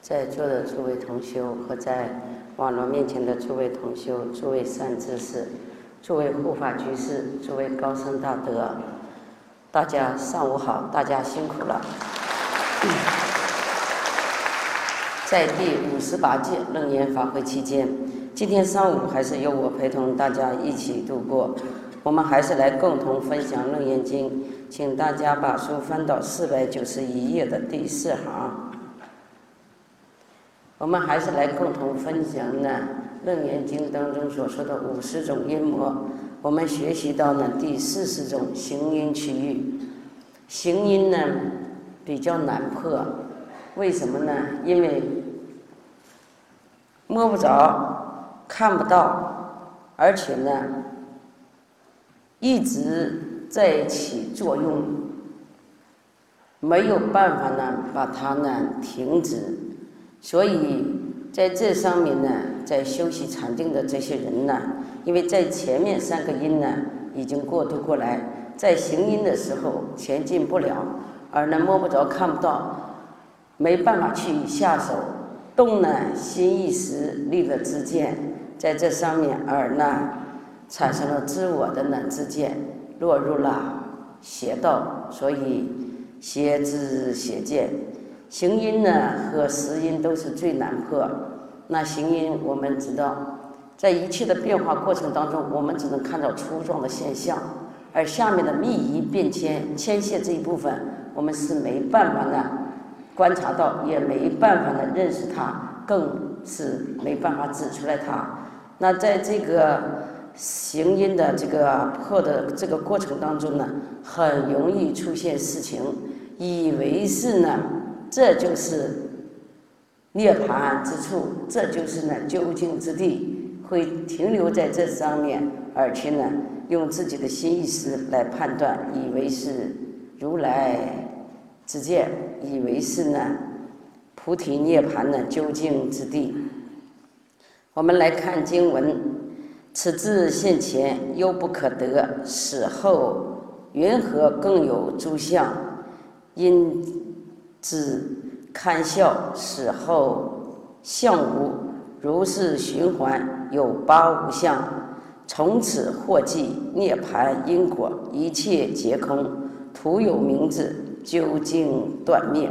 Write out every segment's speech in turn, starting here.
在座的诸位同修和在网络面前的诸位同修、诸位善知识、诸位护法居士、诸位高僧大德，大家上午好，大家辛苦了。在第58届楞严法会期间，今天上午还是由我陪同大家一起度过。我们还是来共同分享楞严经，请大家把书翻到491页的第4行。我们还是来共同分享呢楞严经当中所说的50种阴魔。我们学习到呢第40种行因区域。行因呢比较难破，为什么呢？因为摸不着，看不到，而且呢一直在起作用，没有办法呢把它呢停止。所以在这上面呢，在修习禅定的这些人呢，因为在前面3个因呢已经过渡过来，在行因的时候前进不了，而呢摸不着看不到，没办法去下手，动呢心意识立了知见，在这上面而呢产生了自我的呢知见，落入了邪道，所以邪知邪见。行因呢和识因都是最难破。那行因我们知道，在一切的变化过程当中，我们只能看到粗壮的现象，而下面的密仪变迁牵线这一部分，我们是没办法呢观察到，也没办法呢认识它，更是没办法指出来它。那在这个行因的这个破的这个过程当中呢，很容易出现事情，以为是呢这就是涅槃之处，这就是呢究竟之地，会停留在这上面，而且呢用自己的心意识来判断，以为是如来之见，以为是呢菩提涅槃的究竟之地。我们来看经文：此智现前犹不可得，死后云何更有诸相？因之堪笑，死后相无，如是循环，有8无相。从此获记涅槃因果，一切皆空，徒有名字，究竟断灭。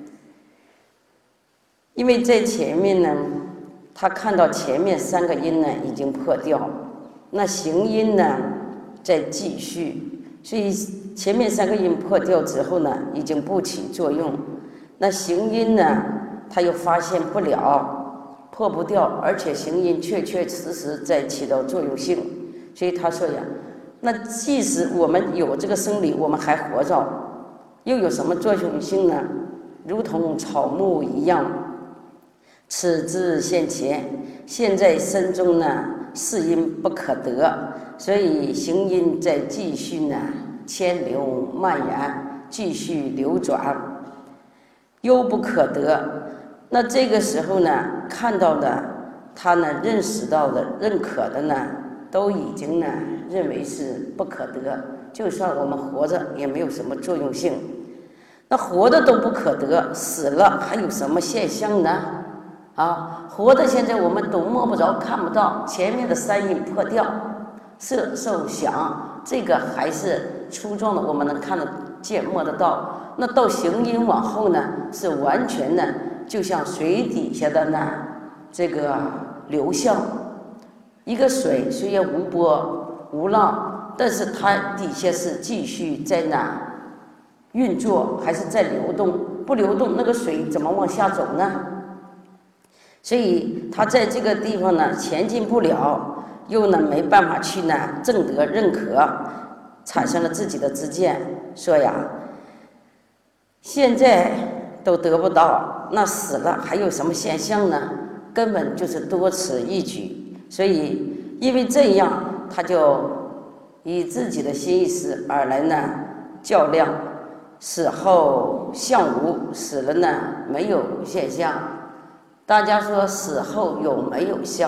因为在前面呢，他看到前面3个因呢已经破掉，那行因呢在继续，所以前面3个因破掉之后呢，已经不起作用。那行因呢，他又发现不了，破不掉，而且行因确确实实在起到作用性。所以他说呀，那即使我们有这个生理，我们还活着，又有什么作用性呢？如同草木一样。此智现前，现在身中呢，是因不可得，所以行因在继续呢牵流蔓延，继续流转。犹不可得，那这个时候呢，看到的他呢认识到的认可的呢，都已经呢认为是不可得，就算我们活着也没有什么作用性。那活的都不可得，死了还有什么现象呢？活的现在我们都摸不着看不到，前面的3因破掉，色受想这个还是粗壮的，我们能看得见摸得到。那到行因往后呢，是完全呢就像水底下的呢这个流向，一个水虽然无波无浪，但是它底下是继续在那运作，还是在流动，不流动那个水怎么往下走呢？所以它在这个地方呢前进不了，又呢没办法去呢证得认可，产生了自己的知见，说呀现在都得不到，那死了还有什么现象呢？根本就是多此一举。所以因为这样，他就以自己的心意识而来呢较量，死后相无，死了呢没有现象。大家说死后有没有相？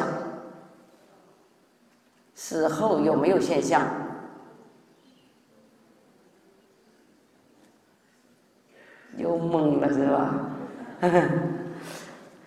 死后有没有现象？又懵了是吧？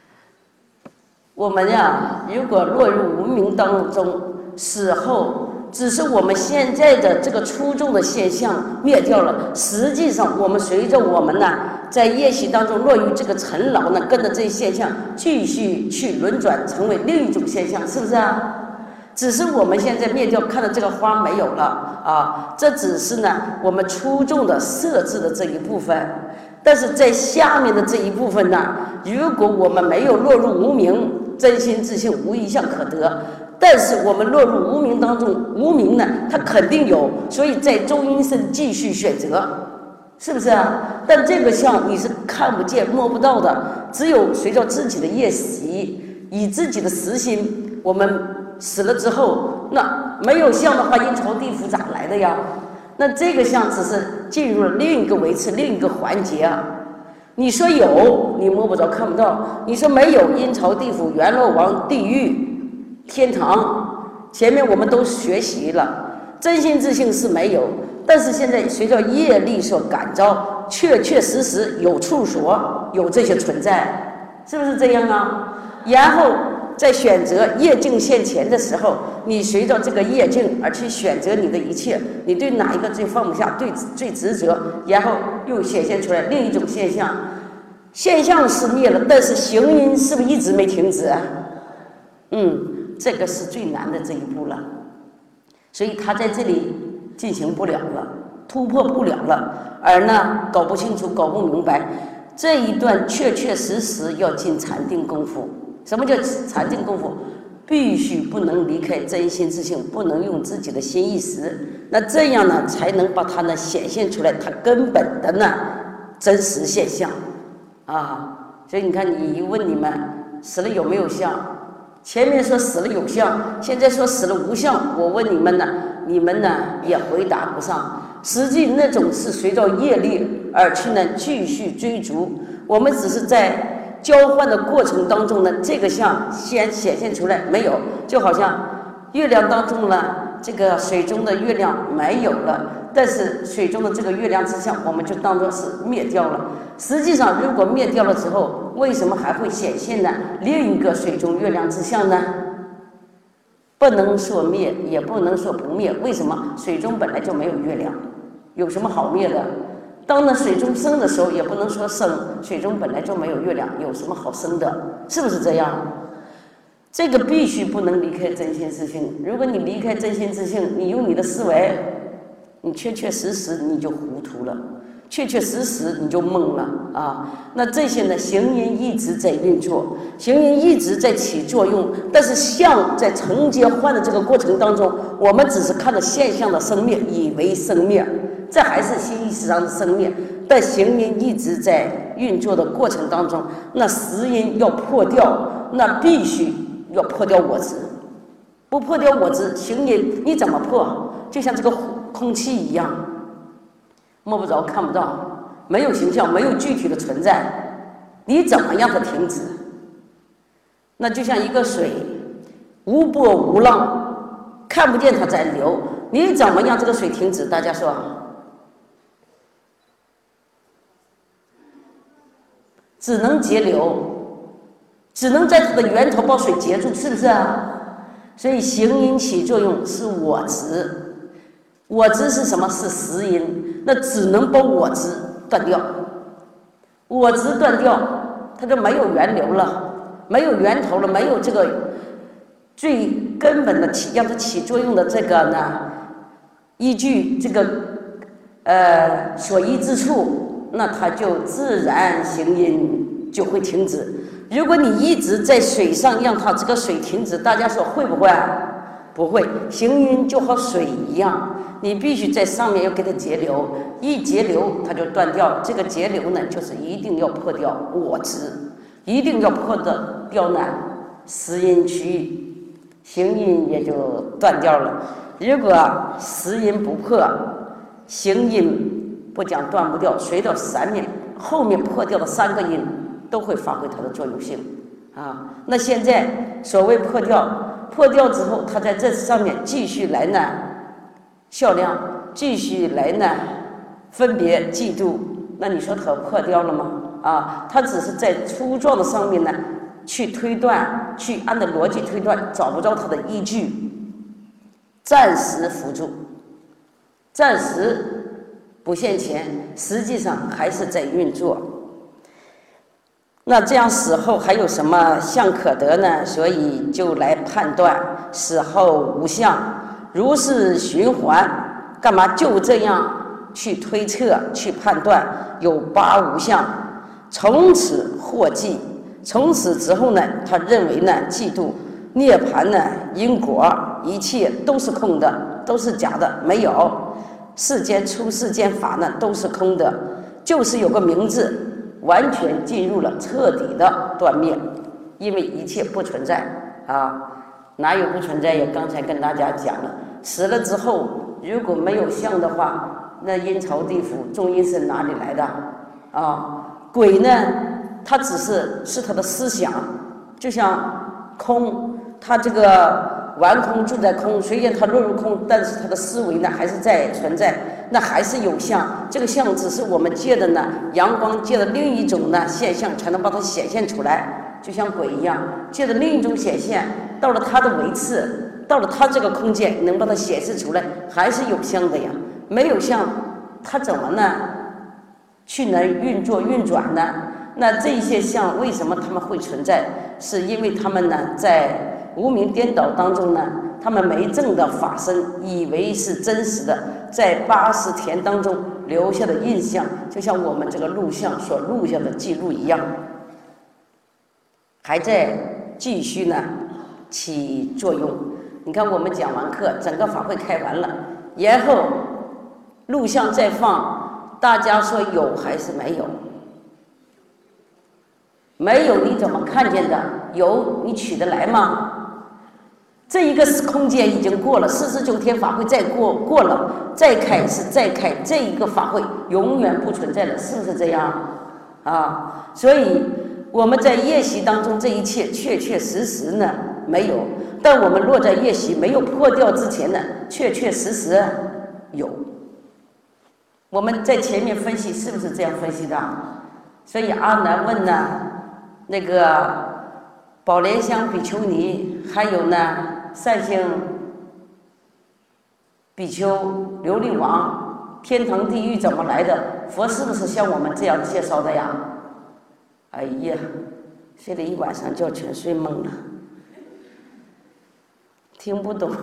我们呀，如果落入无明当中，死后只是我们现在的这个初中的现象灭掉了，实际上我们随着我们呢，在业习当中落于这个尘劳呢，跟着这些现象继续去轮转，成为另一种现象，是不是啊？只是我们现在灭掉，看到这个花没有了啊，这只是呢我们初中的设置的这一部分。但是在下面的这一部分呢，如果我们没有落入无明，真心自性无一项可得。但是我们落入无明当中，无明呢，它肯定有，所以在中阴身继续选择，是不是啊？但这个相你是看不见摸不到的，只有随着自己的业习，以自己的实心，我们死了之后，那没有相的话，阴曹地府咋来的呀？那这个相只是进入了另一个维次，另一个环节啊。你说有，你摸不着看不到；你说没有，阴曹地府、阎罗王、地狱、天堂，前面我们都学习了。真心自性是没有，但是现在随着业力所感召，确确实实有处所，有这些存在，是不是这样啊？然后在选择业境现前的时候，你随着这个业境而去选择你的一切，你对哪一个最放不下，最执着，然后又显现出来另一种现象。现象是灭了，但是行因是不是一直没停止啊？这个是最难的这一步了，所以他在这里进行不了了，突破不了了，而呢搞不清楚，搞不明白，这一段确确实实要进禅定功夫。什么叫禅定功夫？必须不能离开真心自性，不能用自己的心意识，那这样呢才能把它呢显现出来，它根本的呢真实现象啊。所以你看，你一问你们死了有没有相？前面说死了有相，现在说死了无相，我问你们呢，你们呢也回答不上。实际那种是随着业力而去呢继续追逐，我们只是在交换的过程当中呢，这个相先显现出来没有，就好像月亮当中呢，这个水中的月亮没有了，但是水中的这个月亮之相，我们就当作是灭掉了。实际上，如果灭掉了之后，为什么还会显现呢另一个水中月亮之相呢？不能说灭，也不能说不灭。为什么？水中本来就没有月亮，有什么好灭的？当那水中生的时候，也不能说生，水中本来就没有月亮，有什么好生的？是不是这样？这个必须不能离开真心自性。如果你离开真心自性，你用你的思维，你确确实实你就糊涂了，确确实实你就懵了啊！那这些呢，行因一直在运作，行因一直在起作用，但是相在承接换的这个过程当中，我们只是看到现象的生灭，以为生灭，这还是心意识上的生灭。但行因一直在运作的过程当中，那实因要破掉，那必须要破掉我执，不破掉我执，行因你怎么破？就像这个空气一样，摸不着看不到，没有形象，没有具体的存在，你怎么样的停止？那就像一个水，无波无浪，看不见它在流，你怎么样这个水停止？大家说，只能截流，只能在它的源头把水截住，是不是啊？所以行因起作用是我执，我执是什么？是实因，那只能把我执断掉，我执断掉，它就没有源流了，没有源头了，没有这个最根本的让它起作用的这个呢，依据这个所依之处，那它就自然行因就会停止。如果你一直在水上让它这个水停止，大家说会不会？不会，行因就和水一样，你必须在上面要给它截流，一截流它就断掉。这个截流呢，就是一定要破掉我执，一定要破掉呢实因区域，行因也就断掉了。如果实因不破，行因不讲断不掉，随着后面破掉的3个因都会发挥它的作用性啊。那现在所谓破掉之后，它在这上面继续来呢较量，继续来呢分别嫉妒，那你说它破掉了吗？啊，它只是在粗壮的上面呢去推断，去按照逻辑推断，找不着它的依据，暂时扶助，暂时不现前，实际上还是在运作。那这样死后还有什么相可得呢？所以就来判断死后无相，如是循环，干嘛就这样去推测去判断有八无相，从此获记。从此之后呢，他认为呢，嫉妒涅槃呢，因果一切都是空的，都是假的，没有世间出世间法呢，都是空的，就是有个名字。完全进入了彻底的断灭，因为一切不存在啊，哪有不存在呀？刚才跟大家讲了，死了之后如果没有相的话，那阴曹地府中阴是哪里来的啊？鬼呢，它只是他的思想，就像空，它这个玩空住在空，虽然它落入空，但是它的思维呢还是在存在，那还是有相。这个相只是我们借的呢阳光借的另一种呢现象才能把它显现出来，就像鬼一样，借的另一种显现，到了它的维次，到了它这个空间能把它显示出来，还是有相的呀。没有相，它怎么呢去能运作运转呢？那这些相为什么它们会存在？是因为它们呢在无明颠倒当中呢，他们没证的法身以为是真实的，在80田当中留下的印象，就像我们这个录像所录下的记录一样，还在继续呢起作用。你看我们讲完课，整个法会开完了，然后录像再放，大家说有还是没有？没有你怎么看见的？有你取得来吗？这一个空间已经过了49天法会，再过了，再开是再开，这一个法会永远不存在了，是不是这样啊？所以我们在夜袭当中，这一切确确实实呢没有，但我们落在夜袭没有破掉之前呢，确确实实有。我们在前面分析是不是这样分析的？所以阿难问呢，那个宝莲香比丘尼，还有呢善性比丘、琉璃王，天堂地狱怎么来的？佛是不是像我们这样介绍的呀？哎呀，睡了一晚上觉，全睡懵了，听不懂。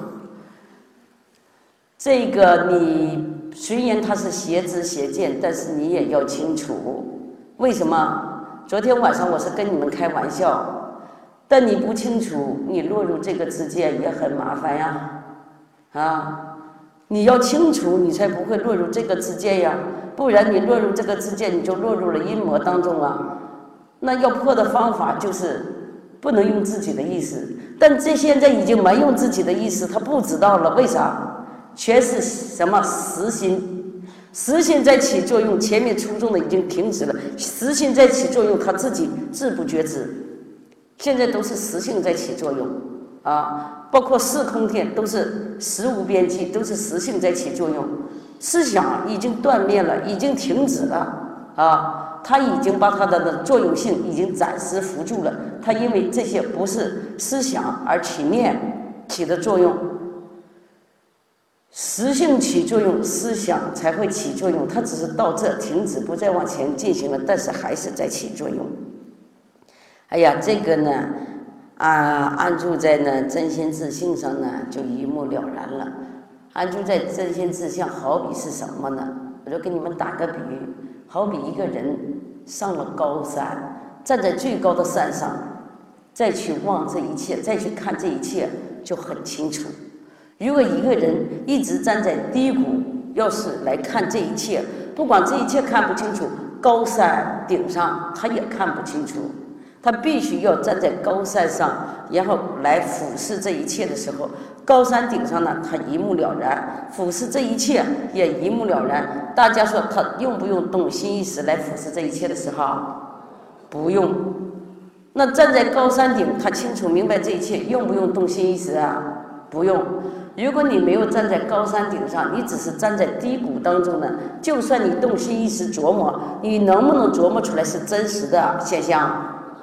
这个你虽然它是邪知邪见，但是你也要清楚，为什么？昨天晚上我是跟你们开玩笑。但你不清楚，你落入这个之间也很麻烦呀，啊！你要清楚，你才不会落入这个之间呀。不然你落入这个之间，你就落入了阴魔当中啊。那要破的方法就是不能用自己的意识，但这现在已经没用自己的意识，他不知道了，为啥？全是什么实心？实心在起作用，前面初中的已经停止了，实心在起作用，他自己自不觉知。现在都是实性在起作用啊，包括四空天都是实无边际，都是实性在起作用。思想已经断灭了，已经停止了啊，它已经把它的作用性已经暂时扶住了。它因为这些不是思想而起念起的作用，实性起作用，思想才会起作用。它只是到这停止，不再往前进行了，但是还是在起作用。哎呀，这个呢，安住在呢真心自性上呢，就一目了然了。安住在真心自性，好比是什么呢？我就给你们打个比喻，好比一个人上了高山，站在最高的山上，再去望这一切，再去看这一切，就很清楚。如果一个人一直站在低谷，要是来看这一切，不管这一切看不清楚，高山顶上他也看不清楚。他必须要站在高山上，然后来俯视这一切的时候，高山顶上呢，他一目了然；俯视这一切也一目了然。大家说他用不用动心意识来俯视这一切的时候？不用。那站在高山顶，他清楚明白这一切，用不用动心意识啊？不用。如果你没有站在高山顶上，你只是站在低谷当中呢，就算你动心意识琢磨，你能不能琢磨出来是真实的现象？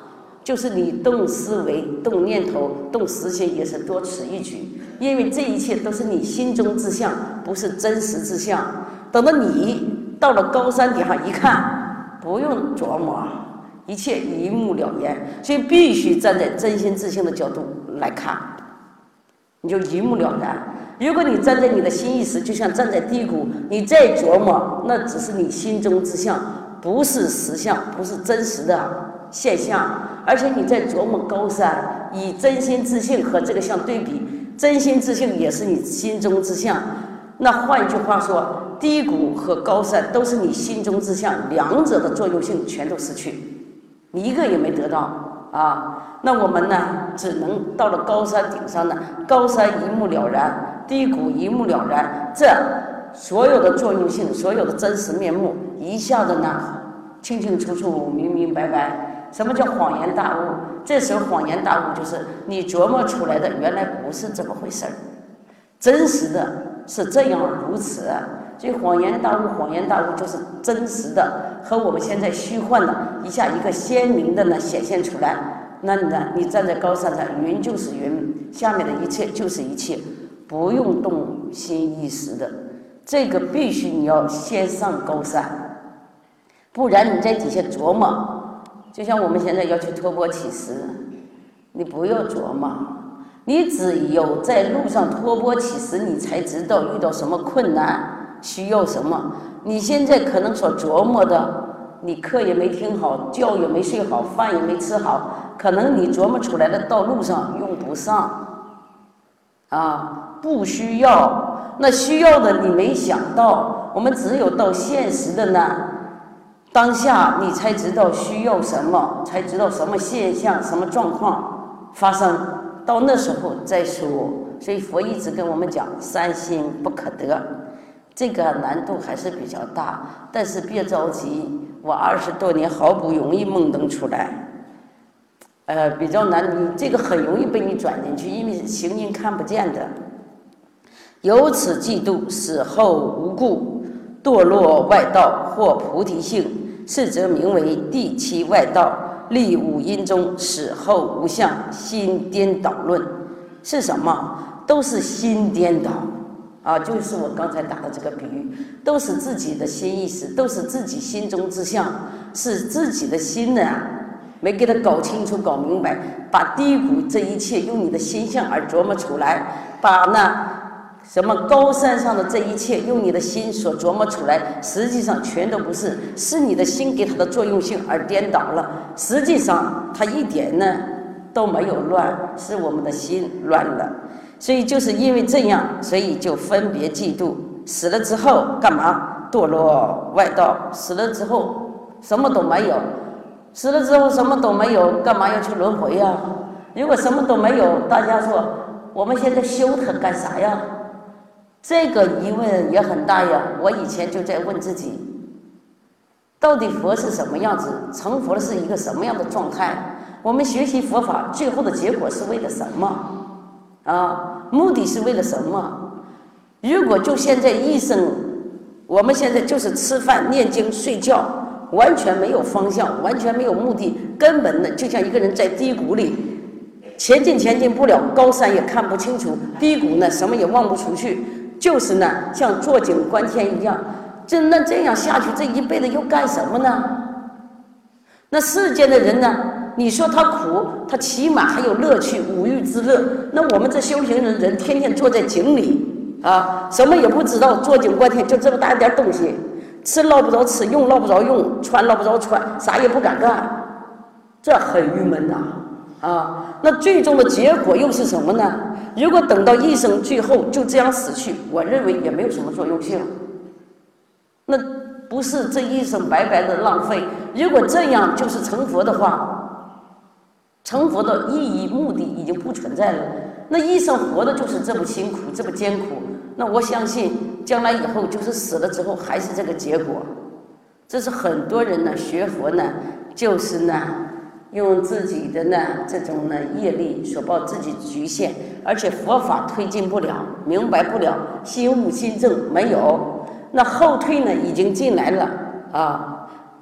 就是你动思维、动念头、动实心，也是多此一举。因为这一切都是你心中之相，不是真实之相。等到你到了高山顶上一看，不用琢磨，一切一目了然。所以必须站在真心自性的角度来看，你就一目了然。如果你站在你的心意识，就像站在低谷，你再琢磨，那只是你心中之相，不是实相，不是真实的现象。而且你在琢磨高山，以真心自性和这个相对比，真心自性也是你心中之相。那换句话说，低谷和高山都是你心中之相，两者的作用性全都失去，你一个也没得到啊。那我们呢，只能到了高山顶上呢，高山一目了然，低谷一目了然，这所有的作用性，所有的真实面目，一下子呢清清楚楚、明明白白。什么叫恍然大悟？这时候恍然大悟就是你琢磨出来的原来不是这么回事儿，真实的是这样如此。所以恍然大悟，恍然大悟就是真实的和我们现在虚幻的一下一个鲜明的呢显现出来。那呢，你站在高山上，云就是云，下面的一切就是一切，不用动心意识的。这个必须你要先上高山，不然你在底下琢磨。就像我们现在要去托钵乞食，你不要琢磨，你只有在路上托钵乞食，你才知道遇到什么困难，需要什么。你现在可能所琢磨的，你课也没听好，觉也没睡好，饭也没吃好，可能你琢磨出来的到路上用不上，啊，不需要。那需要的你没想到，我们只有到现实的呢。当下你才知道需要什么，才知道什么现象、什么状况发生，到那时候再说。所以佛一直跟我们讲三心不可得，这个难度还是比较大，但是别着急，我20多年好不容易蒙登出来，比较难，你这个很容易被你转进去，因为行因看不见的。由此嫉妒，死后无故堕落外道或菩提性。是则名为第七外道，立五阴中，死后无相，心颠倒论。是什么？都是心颠倒啊！就是我刚才打的这个比喻，都是自己的心意识，都是自己心中之相，是自己的心呢没给他搞清楚、搞明白，把低谷这一切用你的心相而琢磨出来，把那什么高山上的这一切用你的心所琢磨出来，实际上全都不是，是你的心给它的作用性而颠倒了。实际上它一点呢都没有乱，是我们的心乱了。所以就是因为这样，所以就分别嫉妒。死了之后干嘛？堕落外道。死了之后什么都没有，死了之后什么都没有，干嘛要去轮回呀？如果什么都没有，大家说我们现在修它干啥呀？这个疑问也很大呀。我以前就在问自己，到底佛是什么样子？成佛是一个什么样的状态？我们学习佛法最后的结果是为了什么啊？目的是为了什么？如果就现在一生，我们现在就是吃饭、念经、睡觉，完全没有方向，完全没有目的，根本呢就像一个人在低谷里前进不了，高山也看不清楚，低谷呢什么也望不出去，就是呢像坐井观天一样。这样下去，这一辈子又干什么呢？那世间的人呢，你说他苦，他起码还有乐趣，五欲之乐。那我们这修行人天天坐在井里啊，什么也不知道，坐井观天，就这么大一点东西，吃捞不着吃，用捞不着用，穿捞不着穿，啥也不敢干，这很郁闷呐啊。那最终的结果又是什么呢？如果等到一生最后就这样死去，我认为也没有什么作用性，那不是这一生白白的浪费。如果这样就是成佛的话，成佛的意义目的已经不存在了。那一生活的就是这么辛苦，这么艰苦，那我相信将来以后就是死了之后还是这个结果。这是很多人呢学佛呢，就是呢用自己的呢这种呢业力所报自己局限，而且佛法推进不了，明白不了，心悟心正没有，那后退呢已经进来了啊。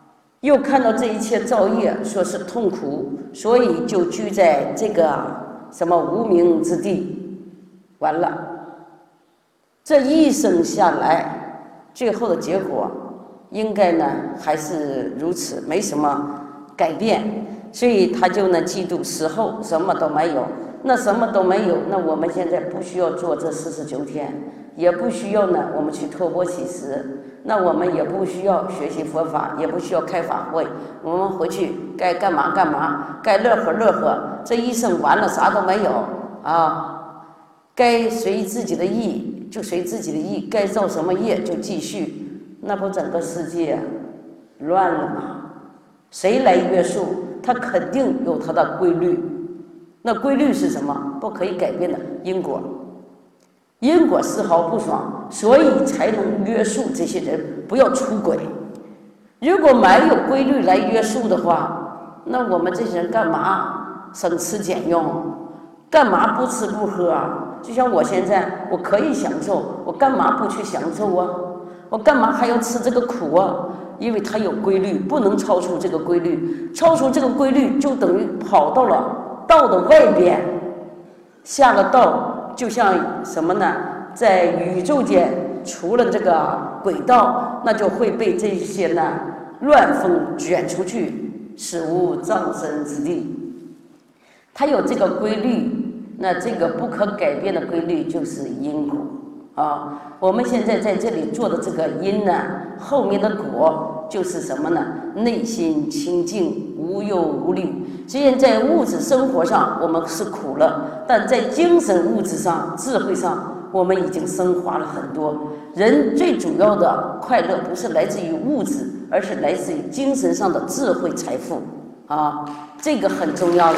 又看到这一切造业，说是痛苦，所以就居在这个什么无明之地。完了，这一生下来，最后的结果应该呢还是如此，没什么改变。所以他就呢嫉妒死后什么都没有。那什么都没有，那我们现在不需要做这49天，也不需要呢我们去托钵乞食，那我们也不需要学习佛法，也不需要开法会，我们回去该干嘛干嘛，该乐呵乐呵，这一生完了啥都没有啊，该随自己的意就随自己的意，该造什么业就继续，那不整个世界乱了吗？谁来约束？它肯定有它的规律。那规律是什么？不可以改变的因果。因果丝毫不爽，所以才能约束这些人不要出轨。如果没有规律来约束的话，那我们这些人干嘛省吃俭用？干嘛不吃不喝啊？就像我现在，我可以享受，我干嘛不去享受啊？我干嘛还要吃这个苦啊？因为它有规律，不能超出这个规律。超出这个规律，就等于跑到了道的外边，下了道，就像什么呢？在宇宙间除了这个轨道，那就会被这些呢乱风卷出去，死无葬身之地。它有这个规律，那这个不可改变的规律就是因果啊。我们现在在这里做的这个因呢，后面的果就是什么呢？内心清净，无忧无虑。虽然在物质生活上我们是苦了，但在精神物质上、智慧上，我们已经升华了很多。人最主要的快乐不是来自于物质，而是来自于精神上的智慧财富啊，这个很重要了。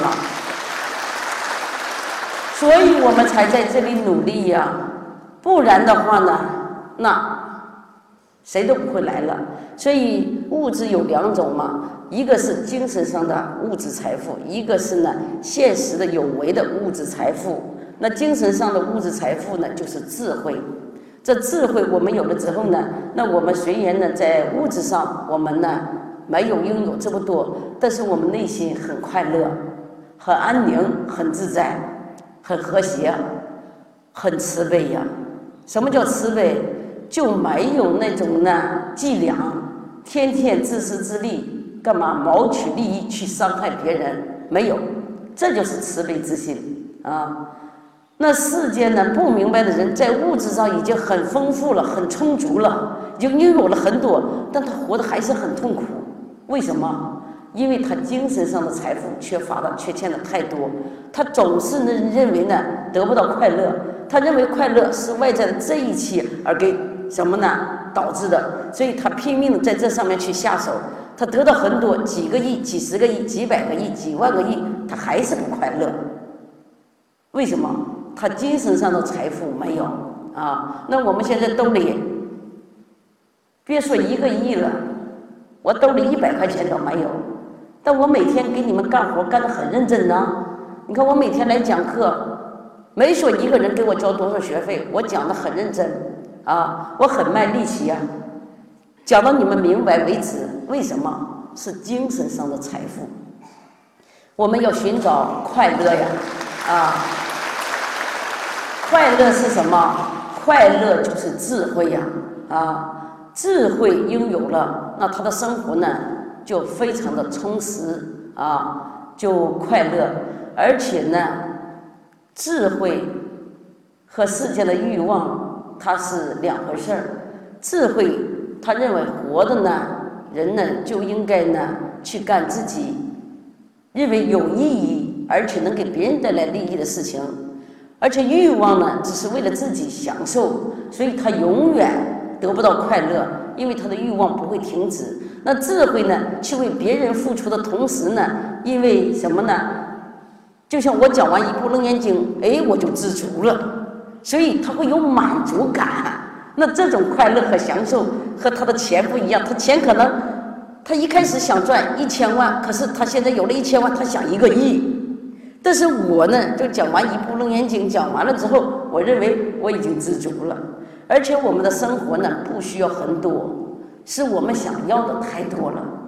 所以我们才在这里努力呀，不然的话呢，那谁都不会来了。所以物质有两种嘛，一个是精神上的物质财富，一个是呢现实的有为的物质财富。那精神上的物质财富呢，就是智慧。这智慧我们有了之后呢，那我们虽然呢在物质上我们呢没有拥有这么多，但是我们内心很快乐，很安宁，很自在，很和谐，很慈悲呀。什么叫慈悲？就没有那种呢伎俩，天天自私自利，干嘛谋取利益去伤害别人？没有，这就是慈悲之心啊。那世间呢不明白的人，在物质上已经很丰富了，很充足了，已经拥有了很多，但他活得还是很痛苦。为什么？因为他精神上的财富缺欠的太多，他总是认为呢得不到快乐，他认为快乐是外在的这一切而给什么呢导致的，所以他拼命的在这上面去下手，他得到很多，几个亿、几十个亿、几百个亿、几万个亿，他还是不快乐。为什么？他精神上的财富没有啊。那我们现在兜里别说1个亿了，我兜里100块钱都没有，但我每天给你们干活干得很认真呢。你看我每天来讲课，没说一个人给我交多少学费，我讲得很认真啊，我很卖力气呀，讲到你们明白为止。为什么？是精神上的财富。我们要寻找快乐呀啊！快乐是什么？快乐就是智慧呀啊！智慧拥有了，那他的生活呢就非常的充实啊，就快乐。而且呢，智慧和世间的欲望它是两回事儿。智慧他认为活的呢人呢就应该呢去干自己认为有意义而且能给别人带来利益的事情，而且欲望呢只是为了自己享受，所以他永远得不到快乐，因为他的欲望不会停止。那智慧呢去为别人付出的同时呢，因为什么呢？就像我讲完一部《楞严经》，哎，我就知足了，所以他会有满足感。那这种快乐和享受和他的钱不一样，他钱可能他一开始想赚1000万，可是他现在有了1000万，他想1个亿。但是我呢，就讲完一部《楞严经》，讲完了之后，我认为我已经知足了。而且我们的生活呢，不需要很多，是我们想要的太多了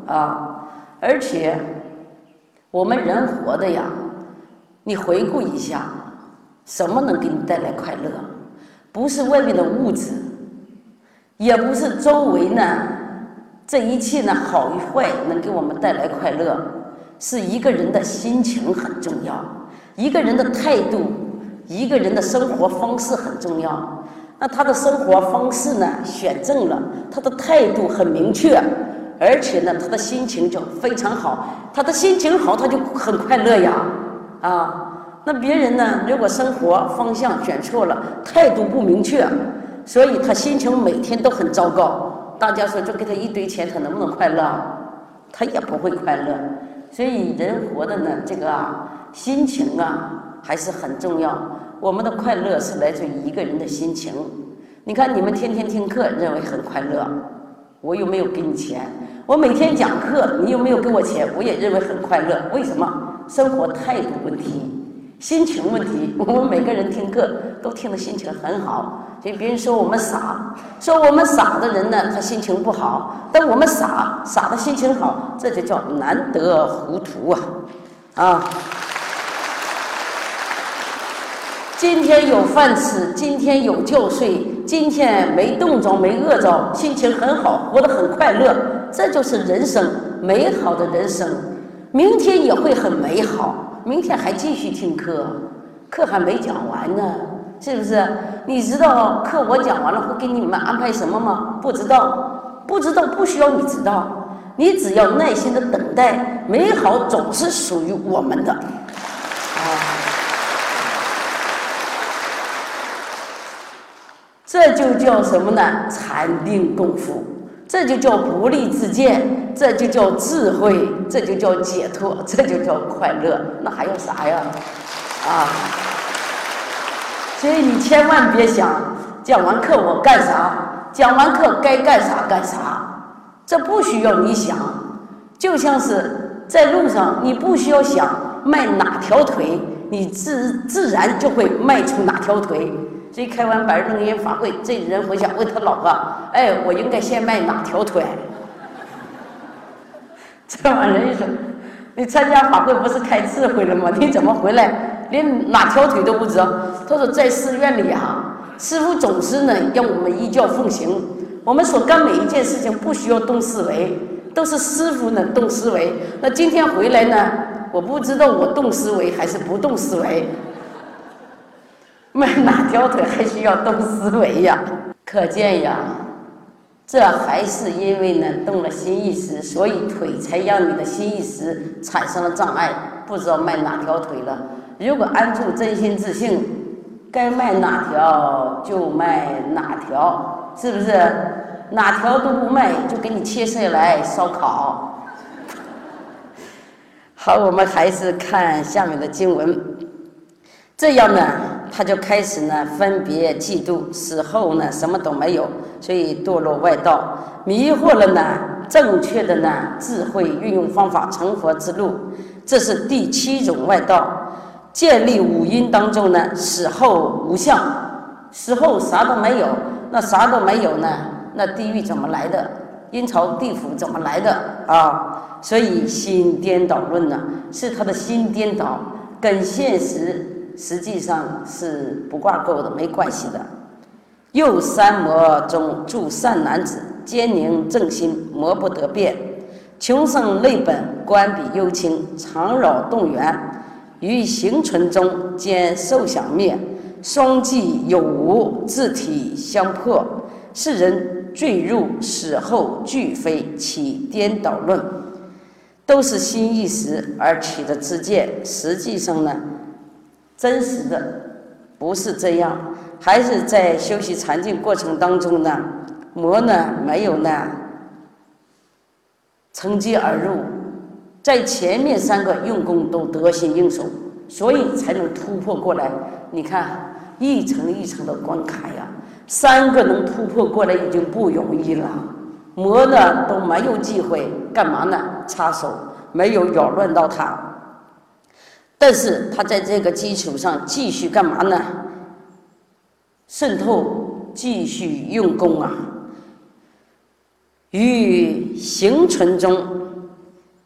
啊！而且我们人活的呀，你回顾一下，什么能给你带来快乐？不是外面的物质，也不是周围呢这一切呢好与坏能给我们带来快乐，是一个人的心情很重要，一个人的态度，一个人的生活方式很重要。那他的生活方式呢选正了，他的态度很明确，而且呢他的心情就非常好，他的心情好他就很快乐呀啊！那别人呢如果生活方向选错了，态度不明确，所以他心情每天都很糟糕，大家说就给他一堆钱他能不能快乐？他也不会快乐。所以人活的呢这个心情还是很重要，我们的快乐是来自于一个人的心情。你看你们天天听课认为很快乐，我又没有给你钱，我每天讲课你又没有给我钱，我也认为很快乐。为什么？生活态度问题，心情问题。我们每个人听课都听得心情很好，所以别人说我们傻，说我们傻的人呢他心情不好，但我们傻的心情好，这就叫难得糊涂啊！今天有饭吃，今天有觉睡，今天没冻着没饿着，心情很好，活得很快乐，这就是人生，美好的人生。明天也会很美好，明天还继续听课，课还没讲完呢，是不是？你知道课我讲完了会给你们安排什么吗？不知道，不知道，不需要你知道，你只要耐心的等待，美好总是属于我们的这就叫什么呢？禅定功夫，这就叫不立自见，这就叫智慧，这就叫解脱，这就叫快乐，那还有啥呀？所以你千万别想讲完课我干啥，讲完课该干啥干啥，这不需要你想。就像是在路上，你不需要想迈哪条腿，你自然就会迈出哪条腿。所以开完白日楞严法会，这人回家问他老婆：“哎，我应该先迈哪条腿？”这玩意儿一说，你参加法会不是开智慧了吗？你怎么回来连哪条腿都不知道？他说在寺院里师父总是呢让我们依教奉行，我们所干每一件事情不需要动思维，都是师父呢动思维。那今天回来呢，我不知道我动思维还是不动思维。迈哪条腿还需要动思维呀？可见呀，这还是因为呢动了心意识，所以腿才让你的心意识产生了障碍，不知道迈哪条腿了。如果安住真心自性，该迈哪条就迈哪条，是不是？哪条都不迈，就给你切下来烧烤。好，我们还是看下面的经文。这样呢，他就开始呢分别嫉妒，死后呢什么都没有，所以堕落外道，迷惑了呢正确的呢智慧运用方法成佛之路。这是第7种外道。建立五阴当中呢，死后无相，死后啥都没有，那啥都没有呢，那地狱怎么来的？阴曹地府怎么来的所以心颠倒论呢，是他的心颠倒，跟现实实际上是不挂钩的，没关系的。右三魔中住善男子，坚宁正心，魔不得变。穷生类本，观彼幽清，常扰动员。于行存中，兼受想灭。双际有无，自体相破。是人坠入死后俱非，起颠倒论，都是心意识而起的知见。实际上呢，真实的不是这样，还是在修习禅定过程当中呢，魔呢没有呢乘机而入，在前面3个用功都得心应手，所以才能突破过来。你看一层一层的关卡呀，3个能突破过来已经不容易了。魔呢都没有机会干嘛呢？插手，没有扰乱到他。但是他在这个基础上继续干嘛呢？渗透，继续用功于行存中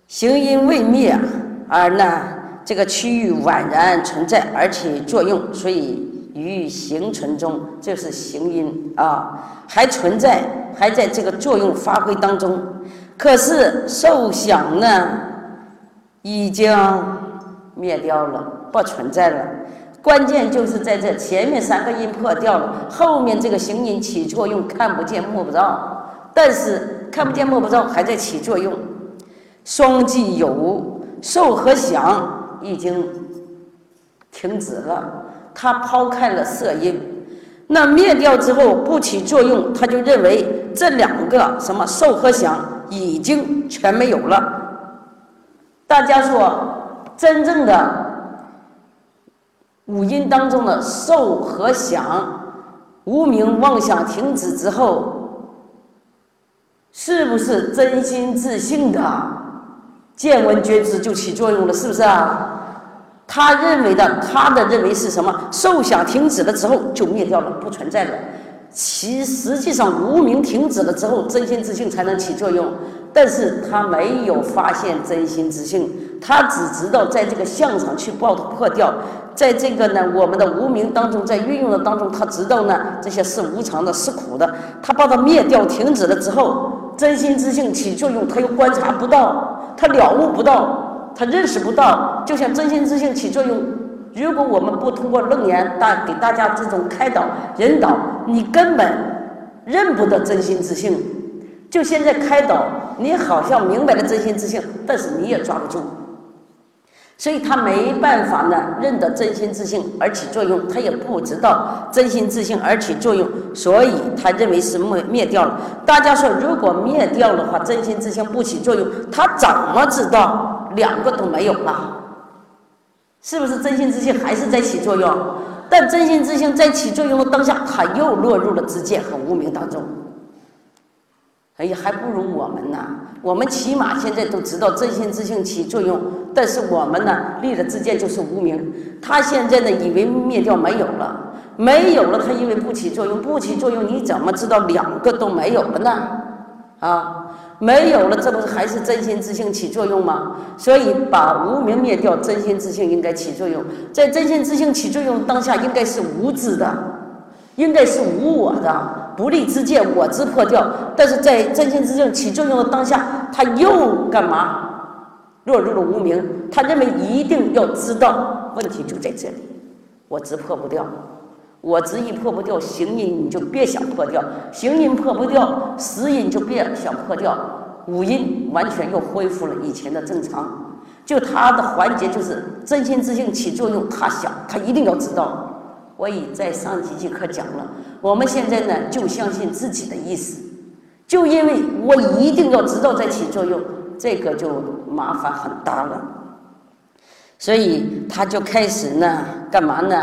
形因未灭，而呢这个区域宛然存在，而且作用，所以于形存中，这是形因啊，还存在，还在这个作用发挥当中。可是受想呢，已经灭掉了，不存在了。关键就是在这前面3个因破掉了，后面这个形因起作用，看不见摸不着，但是看不见摸不着还在起作用。双既有，受和想已经停止了，他抛开了色因，那灭掉之后不起作用，他就认为这2个什么受和想已经全没有了。大家说真正的五因当中的受和想，无明妄想停止之后，是不是真心自性的见闻觉知就起作用了？是不是啊？他的认为是什么？受想停止了之后就灭掉了，不存在了。实际上无明停止了之后，真心自性才能起作用，但是他没有发现真心自性，他只知道在这个相上去破掉，在这个呢我们的无明当中，在运用的当中，他知道呢这些是无常的，是苦的，他把它灭掉停止了之后，真心自性起作用，他又观察不到，他了悟不到，他认识不到。就像真心自性起作用，如果我们不通过楞严给大家这种开导引导，你根本认不得真心自性。就现在开导，你好像明白了真心自性，但是你也抓不住，所以他没办法呢认得真心自性而起作用，他也不知道真心自性而起作用，所以他认为是灭掉了。大家说如果灭掉的话，真心自性不起作用，他怎么知道2个都没有了？是不是真心自性还是在起作用？但真心自性在起作用的当下，他又落入了知见和无明当中。哎呀，还不如我们呢。我们起码现在都知道真心自性起作用，但是我们呢立了知见就是无明。他现在呢以为灭掉没有了，没有了，他以为不起作用，不起作用，你怎么知道2个都没有了呢？啊，没有了，这不是还是真心自性起作用吗？所以把无明灭掉，真心自性应该起作用。在真心自性起作用当下，应该是无知的，应该是无我的，不立知见，我执破掉。但是在真心自性起作用的当下，他又干嘛？落入了无明。他认为一定要知道，问题就在这里，我执破不掉。我执一破不掉，行因你就别想破掉，行因破不掉，识因就别想破掉，五因完全又恢复了以前的正常。就他的环节就是真心自性起作用，他想，他一定要知道。我已在上几节课讲了，我们现在呢就相信自己的意思，就因为我一定要知道在起作用，这个就麻烦很大了。所以他就开始呢干嘛呢？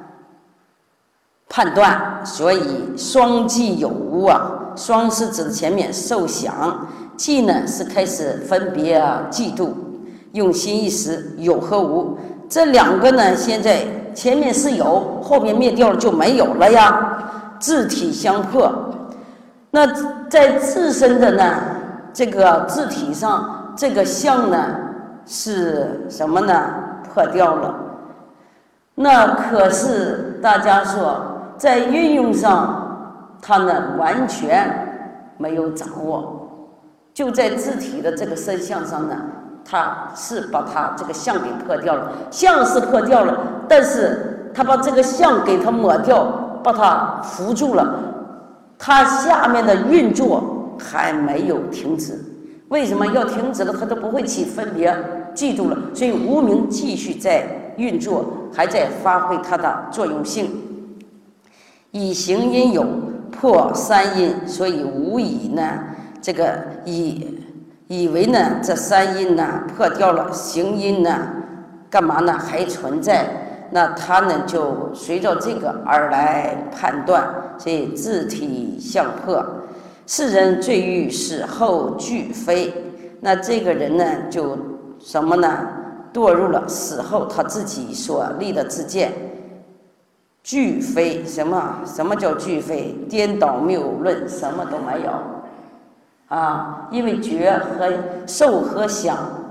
判断。所以双既有无啊，双是指的前面受想，既呢是开始分别嫉妒，用心一时，有和无这2个呢，现在前面是有，后面灭掉了就没有了呀，自体相破。那在自身的呢这个自体上，这个相呢是什么呢？破掉了。那可是大家说在运用上他呢完全没有掌握，就在自体的这个身相上呢，他是把他这个相给破掉了，相是破掉了，但是他把这个相给他抹掉，把它扶住了，他下面的运作还没有停止。为什么要停止了？他都不会起分别嫉妒了，所以无明继续在运作，还在发挥它的作用性。以行因有，破3因，所以无以呢这个以为呢这3因呢破掉了，行因呢干嘛呢还存在，那他呢就随着这个而来判断，所以自体相破。世人罪欲死后俱非，那这个人呢就什么呢？堕入了死后他自己所立的知见，俱非。什么叫俱非？颠倒谬论，什么都没有啊！因为觉和受和想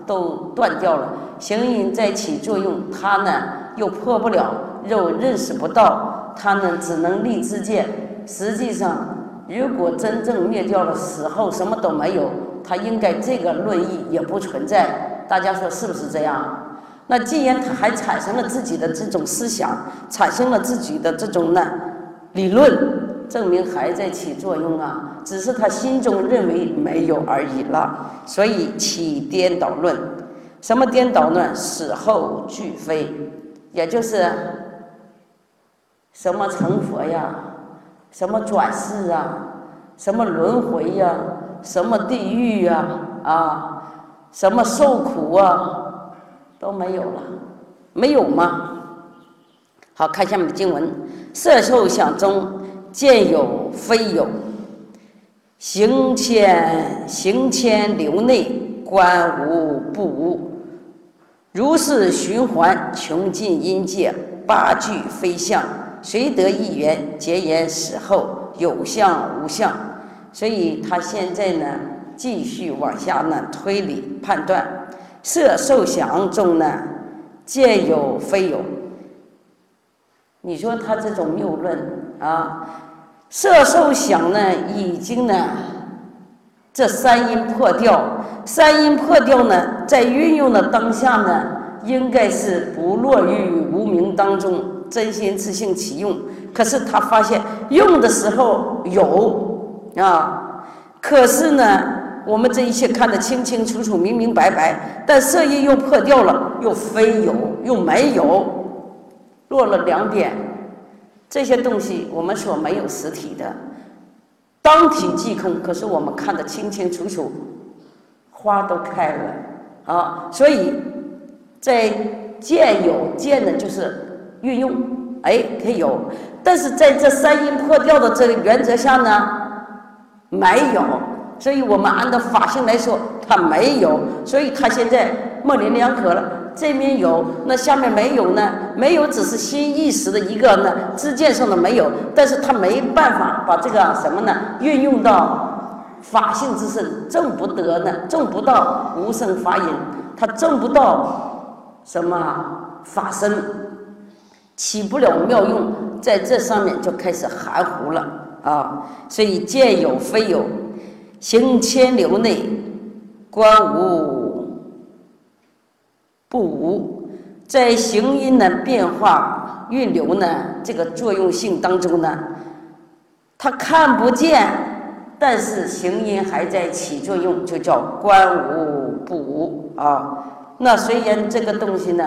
都断掉了，行因在起作用，它呢又破不了，又认识不到，它呢只能立自见。实际上，如果真正灭掉了，死后什么都没有，它应该这个论义也不存在。大家说是不是这样？那既然他还产生了自己的这种思想，产生了自己的这种呢理论，证明还在起作用啊，只是他心中认为没有而已了。所以起颠倒论。什么颠倒论？死后俱非，也就是什么成佛呀，什么转世啊，什么轮回呀，什么地狱呀，什么受苦啊，都没有了，没有吗？好，看下面的经文：色受想中见有非有，行迁流内，观无不无，如是循环，穷尽阴界，八句非相，随得一缘，结言死后有相无相。所以他现在呢继续往下呢推理判断。色受想中呢见有非有，你说他这种谬论啊，色受想呢已经呢这三因破掉，三因破掉呢在运用的当下呢应该是不落于无明当中，真心自性起用。可是他发现用的时候有可是呢我们这一切看得清清楚楚明明白白，但色因又破掉了，又非有又没有，落了两点。这些东西我们说没有实体的，当体即空，可是我们看得清清楚楚，花都开了所以在见有，见的就是运用，可以有，但是在这三因破掉的这个原则下呢没有，所以我们按照法性来说它没有，所以它现在模棱两可了，这面有，那下面没有呢？没有只是心意识的一个呢知见上的没有，但是它没办法把这个什么呢运用到法性之身，证不得呢，证不到无生法隐，它证不到什么法身，起不了妙用，在这上面就开始含糊了所以见有非有，行迁流内，观无不无，在行因的变化运流呢这个作用性当中呢，它看不见，但是行因还在起作用，就叫观无不无那虽然这个东西呢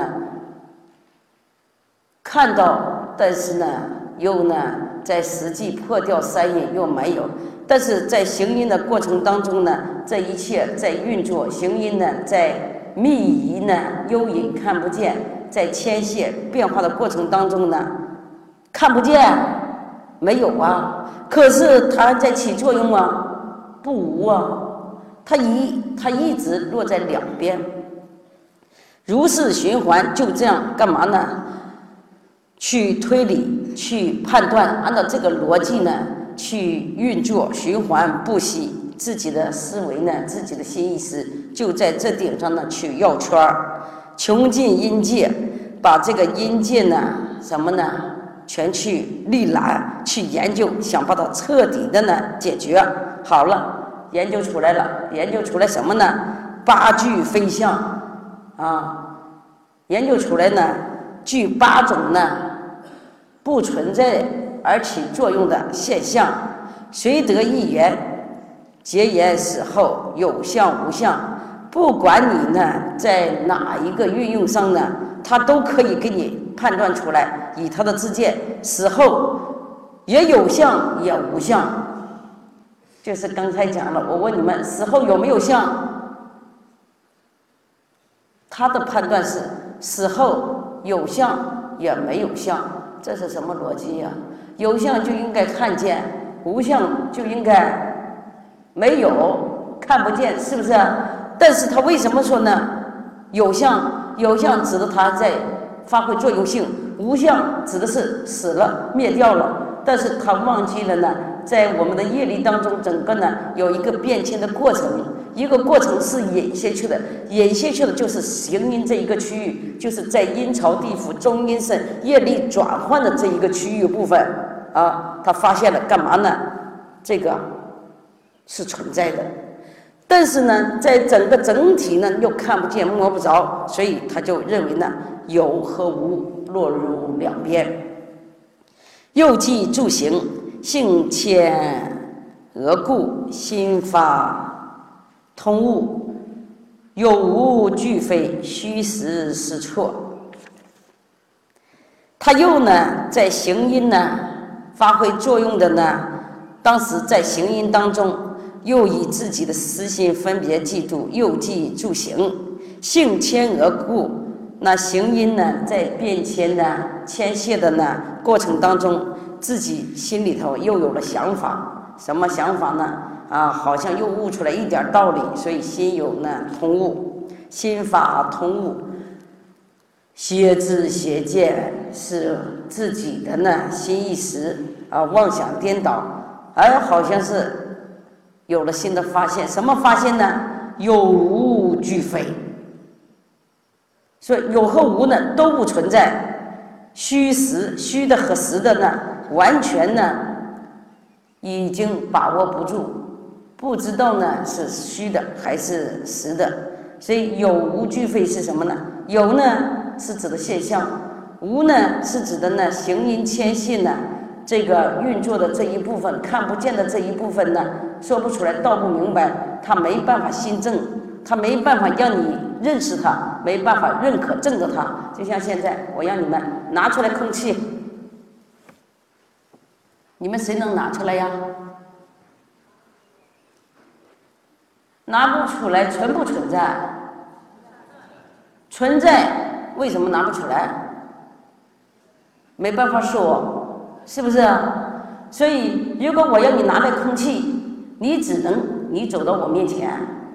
看到，但是呢又呢在实际破掉三因又没有，但是在行因的过程当中呢，这一切在运作，行因呢在密仪呢幽隐看不见，在牵线变化的过程当中呢看不见，没有可是它还在起作用不无它一直落在两边，如是循环，就这样干嘛呢？去推理，去判断，按照这个逻辑呢去运作循环不息，自己的思维呢，自己的心意识就在这顶上呢去绕圈儿，穷尽阴界，把这个阴界呢什么呢全去历览，去研究，想把它彻底的呢解决。好了，研究出来了，研究出来什么呢？八句非相研究出来呢具八种呢不存在而起作用的现象，随得一缘，结言死后有相无相。不管你呢在哪一个运用上呢，它都可以给你判断出来，以他的自见，死后也有相也无相。就是刚才讲了，我问你们死后有没有相，他的判断是死后有相也没有相，这是什么逻辑呀？有相就应该看见，无相就应该没有，看不见，是不是？但是他为什么说呢有相？有相指的他在发挥作用性，无相指的是死了灭掉了，但是他忘记了呢在我们的业力当中整个呢有一个变迁的过程， 一个过程是引下去的，引下去的就是行阴这一个区域，就是在阴曹地府、中阴身业力转换的这一个区域部分啊，他发现了干嘛呢？这个是存在的，但是呢，在整个整体呢又看不见摸不着，所以他就认为呢有和无落入两边。又记住行，性迁额固，心发通悟，有无俱非，虚实失错。他又呢在行阴呢发挥作用的呢，当时在行阴当中，又以自己的私心分别记住，又记住行，性迁额固。那行阴呢在变迁的迁徙的呢过程当中，自己心里头又有了想法，什么想法呢？啊，好像又悟出来一点道理，所以心有呢通悟，心法通悟，邪知邪见是自己的呢心一时啊妄想颠倒，而好像是有了新的发现。什么发现呢？有无俱非。所以有和无呢都不存在，虚实虚的和实的呢完全呢已经把握不住，不知道呢是虚的还是实的。所以有无俱非是什么呢？有呢是指的现象，无呢是指的呢行阴迁徙呢这个运作的这一部分，看不见的这一部分呢说不出来道不明白，他没办法心证，他没办法让你认识它，没办法认可证得它。就像现在我让你们拿出来空气，你们谁能拿出来呀？拿不出来，存不存在？存在，为什么拿不出来？没办法说，是不是？所以如果我要你拿来空气，你只能你走到我面前，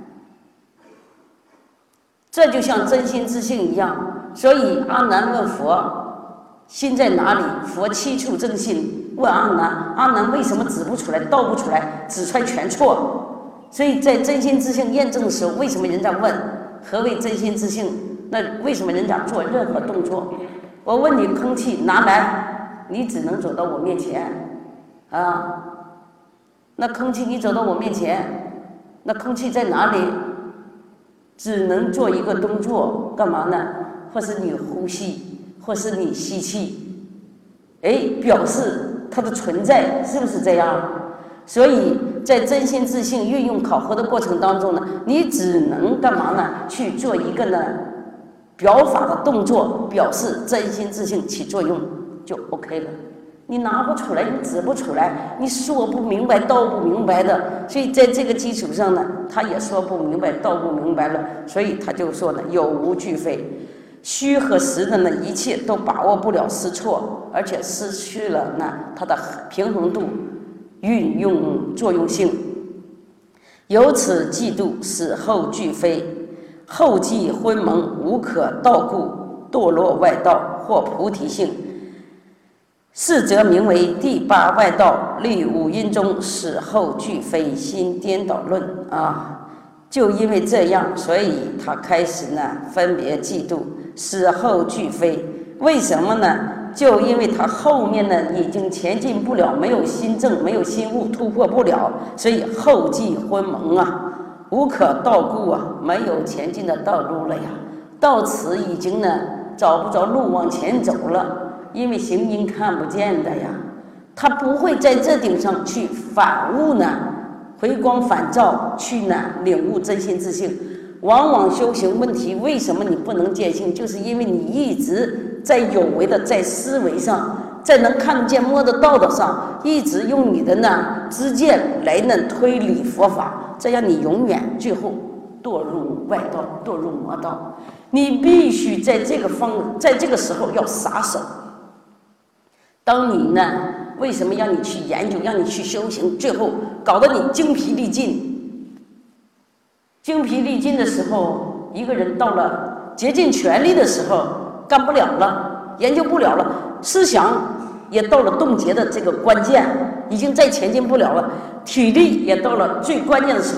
这就像真心自性一样。所以阿难问佛心在哪里？佛七处正心。问阿难，阿难为什么指不出来，道不出来，指出来全错？所以在真心自性验证的时候，为什么人家问何谓真心自性？那为什么人家做任何动作？我问你空气拿来，你只能走到我面前啊。那空气你走到我面前，那空气在哪里？只能做一个动作，干嘛呢？或是你呼吸，或是你吸气，表示它的存在，是不是这样？所以在真心自性运用考核的过程当中呢，你只能干嘛呢？去做一个呢表法的动作，表示真心自性起作用就 OK 了。你拿不出来，你指不出来，你说不明白道不明白的，所以在这个基础上呢，他也说不明白道不明白了，所以他就说呢有无俱非，虚和实的呢一切都把握不了，失错，而且失去了呢它的平衡度、运用作用性。由此嫉妒，使后俱非，后继昏蒙，无可道故，堕落外道，或菩提性。是则名为第八外道，立五阴中，使后俱非，心颠倒论啊。就因为这样，所以他开始呢分别嫉妒，使后俱非。为什么呢？就因为他后面呢已经前进不了，没有心证，没有心悟，突破不了，所以后继昏蒙啊，无可道故啊，没有前进的道路了呀。到此已经呢找不着路往前走了。因为行阴看不见的呀，他不会在这顶上去反悟呢，回光返照去呢领悟真心自性。往往修行问题，为什么你不能见性？就是因为你一直在有为的，在思维上，在能看得见摸得到的上，一直用你的呢知见来呢推理佛法，这样你永远最后堕入外道，堕入魔道。你必须在这个时候要撒手。当你呢，为什么让你去研究，让你去修行，最后搞得你精疲力尽？精疲力尽的时候，一个人到了竭尽全力的时候，干不了了，研究不了了，思想也到了冻结的这个关键，已经再前进不了了，体力也到了最关键的时候，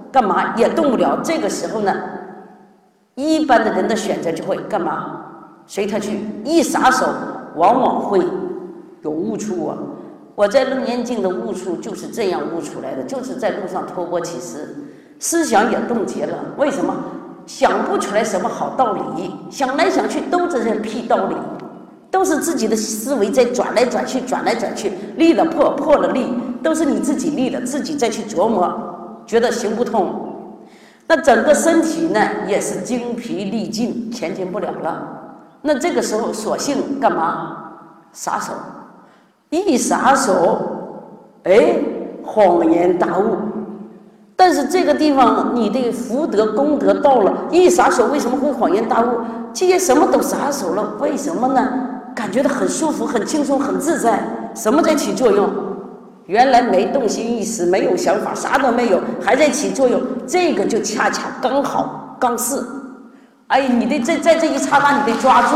干嘛也动不了。这个时候呢，一般的人的选择就会干嘛？随他去。一撒手，往往会有误触啊。我在楞严经的悟处就是这样悟出来的，就是在路上托钵乞食，思想也冻结了。为什么？想不出来什么好道理，想来想去都是这屁道理，都是自己的思维在转来转去，转来转去，立了破，破了立，都是你自己立的，自己再去琢磨，觉得行不通。那整个身体呢，也是精疲力尽，前进不了了。那这个时候，索性干嘛？撒手。一撒手，哎，恍然大悟。但是这个地方你的福德功德到了，一撒手为什么会恍然大悟？既然什么都撒手了，为什么呢？感觉到很舒服、很轻松、很自在。什么在起作用？原来没动心意识，没有想法，啥都没有，还在起作用。这个就恰恰刚好刚是。哎，你得在这一刹那，你得抓住。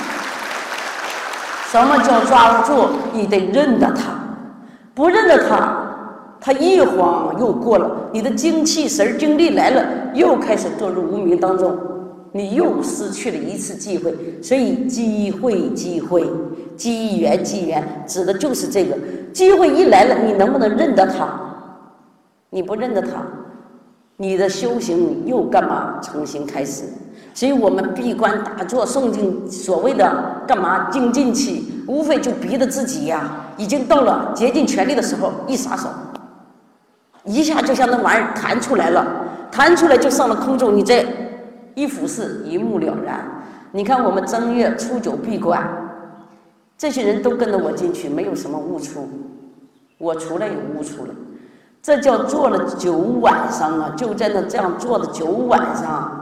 什么叫抓住？你得认得它，不认得它。他一晃又过了，你的精气神精力来了，又开始堕入无明当中，你又失去了一次机会。所以机会机缘指的就是这个。机会一来了，你能不能认得它？你不认得它，你的修行又干嘛重新开始？所以我们闭关打坐诵经，所谓的干嘛精进气，无非就逼着自己呀，已经到了竭尽全力的时候，一撒手，一下就像那玩意儿弹出来了，弹出来就上了空中，你这一俯视，一目了然。你看我们正月初9闭关，这些人都跟着我进去，没有什么误触，我出来有误触了。这叫坐了9晚上啊，就在那这样坐了9晚上。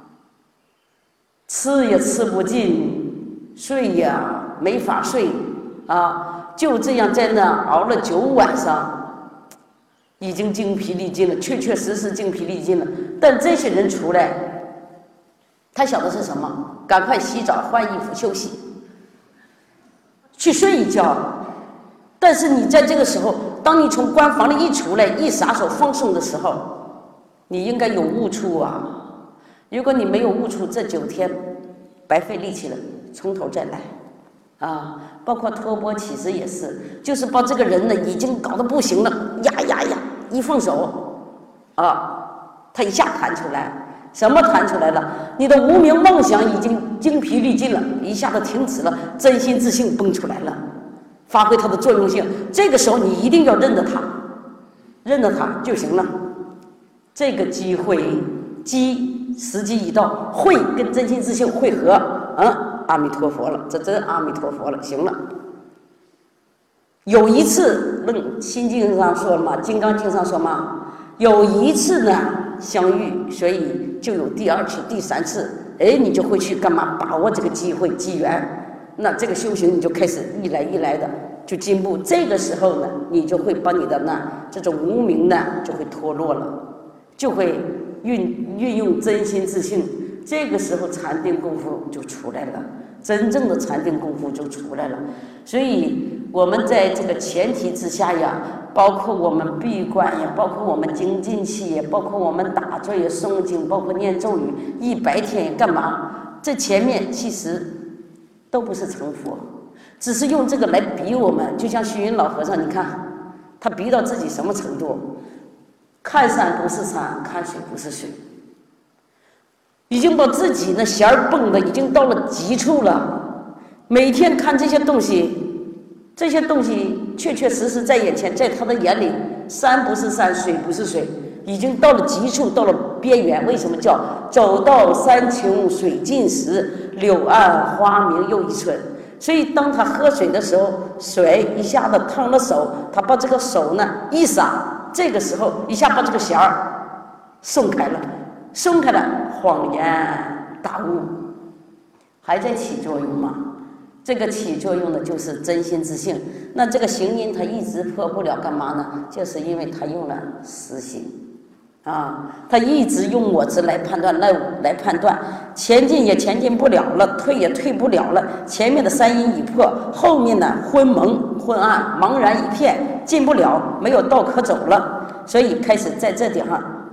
吃也吃不进，睡呀没法睡啊，就这样在那熬了9晚上，已经精疲力尽了，确确实实精疲力尽了。但这些人出来，他晓得是什么？赶快洗澡换衣服休息，去睡一觉。但是你在这个时候，当你从关房里一出来，一撒手放松的时候，你应该有悟处啊。如果你没有悟处，这9天白费力气了，从头再来啊！包括托钵乞食也是，就是把这个人呢已经搞得不行了，呀，一放手啊，他一下弹出来，什么弹出来了？你的无明妄想已经精疲力尽了，一下子停止了，真心自性蹦出来了，发挥它的作用性。这个时候你一定要认得它，认得它就行了。这个机会时机一到，会跟真心自性汇合，阿弥陀佛了，这真阿弥陀佛了，行了。有一次心经上说了嘛，金刚经上说嘛，有一次呢相遇，所以就有第2次、第3次，哎，你就会去干嘛？把握这个机会机缘，那这个修行你就开始一来的就进步。这个时候呢，你就会把你的呢这种无明呢就会脱落了，就会运用真心自性，这个时候禅定功夫就出来了，真正的禅定功夫就出来了。所以我们在这个前提之下呀，包括我们闭关呀，包括我们精进气呀，包括我们打坐也诵经，包括念咒语，100天也干嘛？这前面其实都不是成佛，只是用这个来比我们。就像虚云老和尚，你看他比到自己什么程度？看山不是山，看水不是水，已经把自己那弦儿绷的已经到了极处了。每天看这些东西，这些东西确确实实在眼前，在他的眼里，山不是山，水不是水，已经到了极处，到了边缘。为什么叫走到山穷水尽时，柳暗花明又一村？所以当他喝水的时候，水一下子烫了手，他把这个手呢一撒，这个时候一下把这个弦儿松开了，恍然大悟，还在起作用吗？这个起作用的就是真心自性。那这个行因它一直破不了，干嘛呢？就是因为它用了实心啊，他一直用我执来判断，来判断，前进也前进不了了，退也退不了了。前面的3因已破，后面呢昏蒙昏暗，茫然一片，进不了，没有道可走了。所以开始在这点上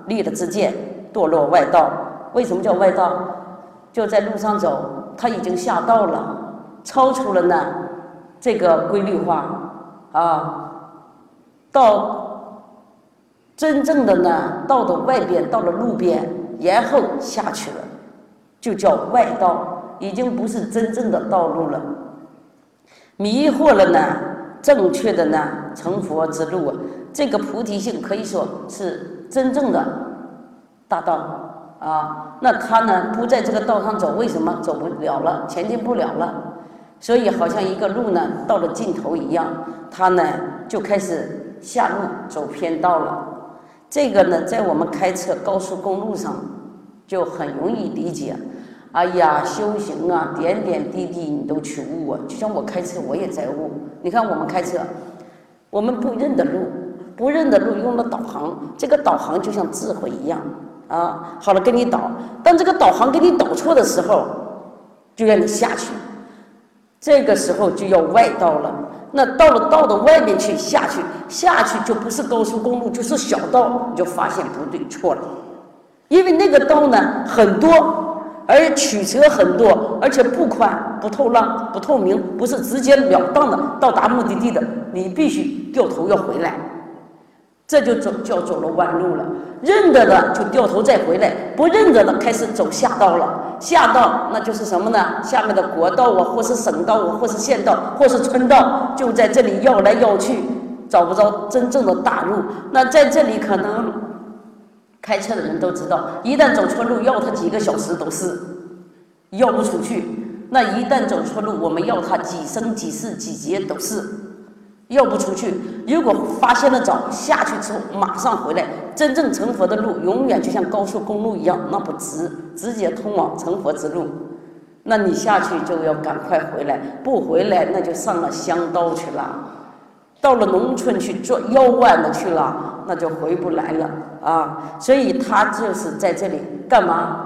立了自见，堕落外道。为什么叫外道？就在路上走，他已经下道了，超出了呢这个规律化啊，到真正的呢道的外边，到了路边，然后下去了，就叫外道，已经不是真正的道路了，迷惑了呢正确的呢成佛之路啊。这个菩提性可以说是真正的大道啊。那他呢不在这个道上走，为什么走不了了，前进不了了？所以好像一个路呢到了尽头一样，他呢就开始下路走偏道了。这个呢在我们开车高速公路上就很容易理解。哎呀，修行啊，点点滴滴你都去悟啊。就像我开车，我也在悟。你看我们开车，我们不认得路，用了导航，这个导航就像智慧一样啊。好了，给你导，当这个导航给你导错的时候，就让你下去，这个时候就要外道了。那到了道的外面去，下去就不是高速公路，就是小道，你就发现不对，错了。因为那个道呢很多，而曲折很多，而且不宽、不透浪、不透明，不是直截了当的到达目的地的，你必须掉头要回来，这就走了弯路了。认得的就掉头再回来，不认得的开始走下道了。下道那就是什么呢？下面的国道啊，或是省道啊，或是县道，或是村道，就在这里绕来绕去，找不着真正的大路。那在这里可能开车的人都知道，一旦走错路，要他几个小时都是绕不出去。那一旦走错路，我们要他几生几世几劫都是绕不出去。如果发现了早，下去之后马上回来，真正成佛的路永远就像高速公路一样，那不直接通往成佛之路。那你下去就要赶快回来，不回来那就上了乡道去了，到了农村去做腰弯的去了，那就回不来了啊。所以他就是在这里干嘛？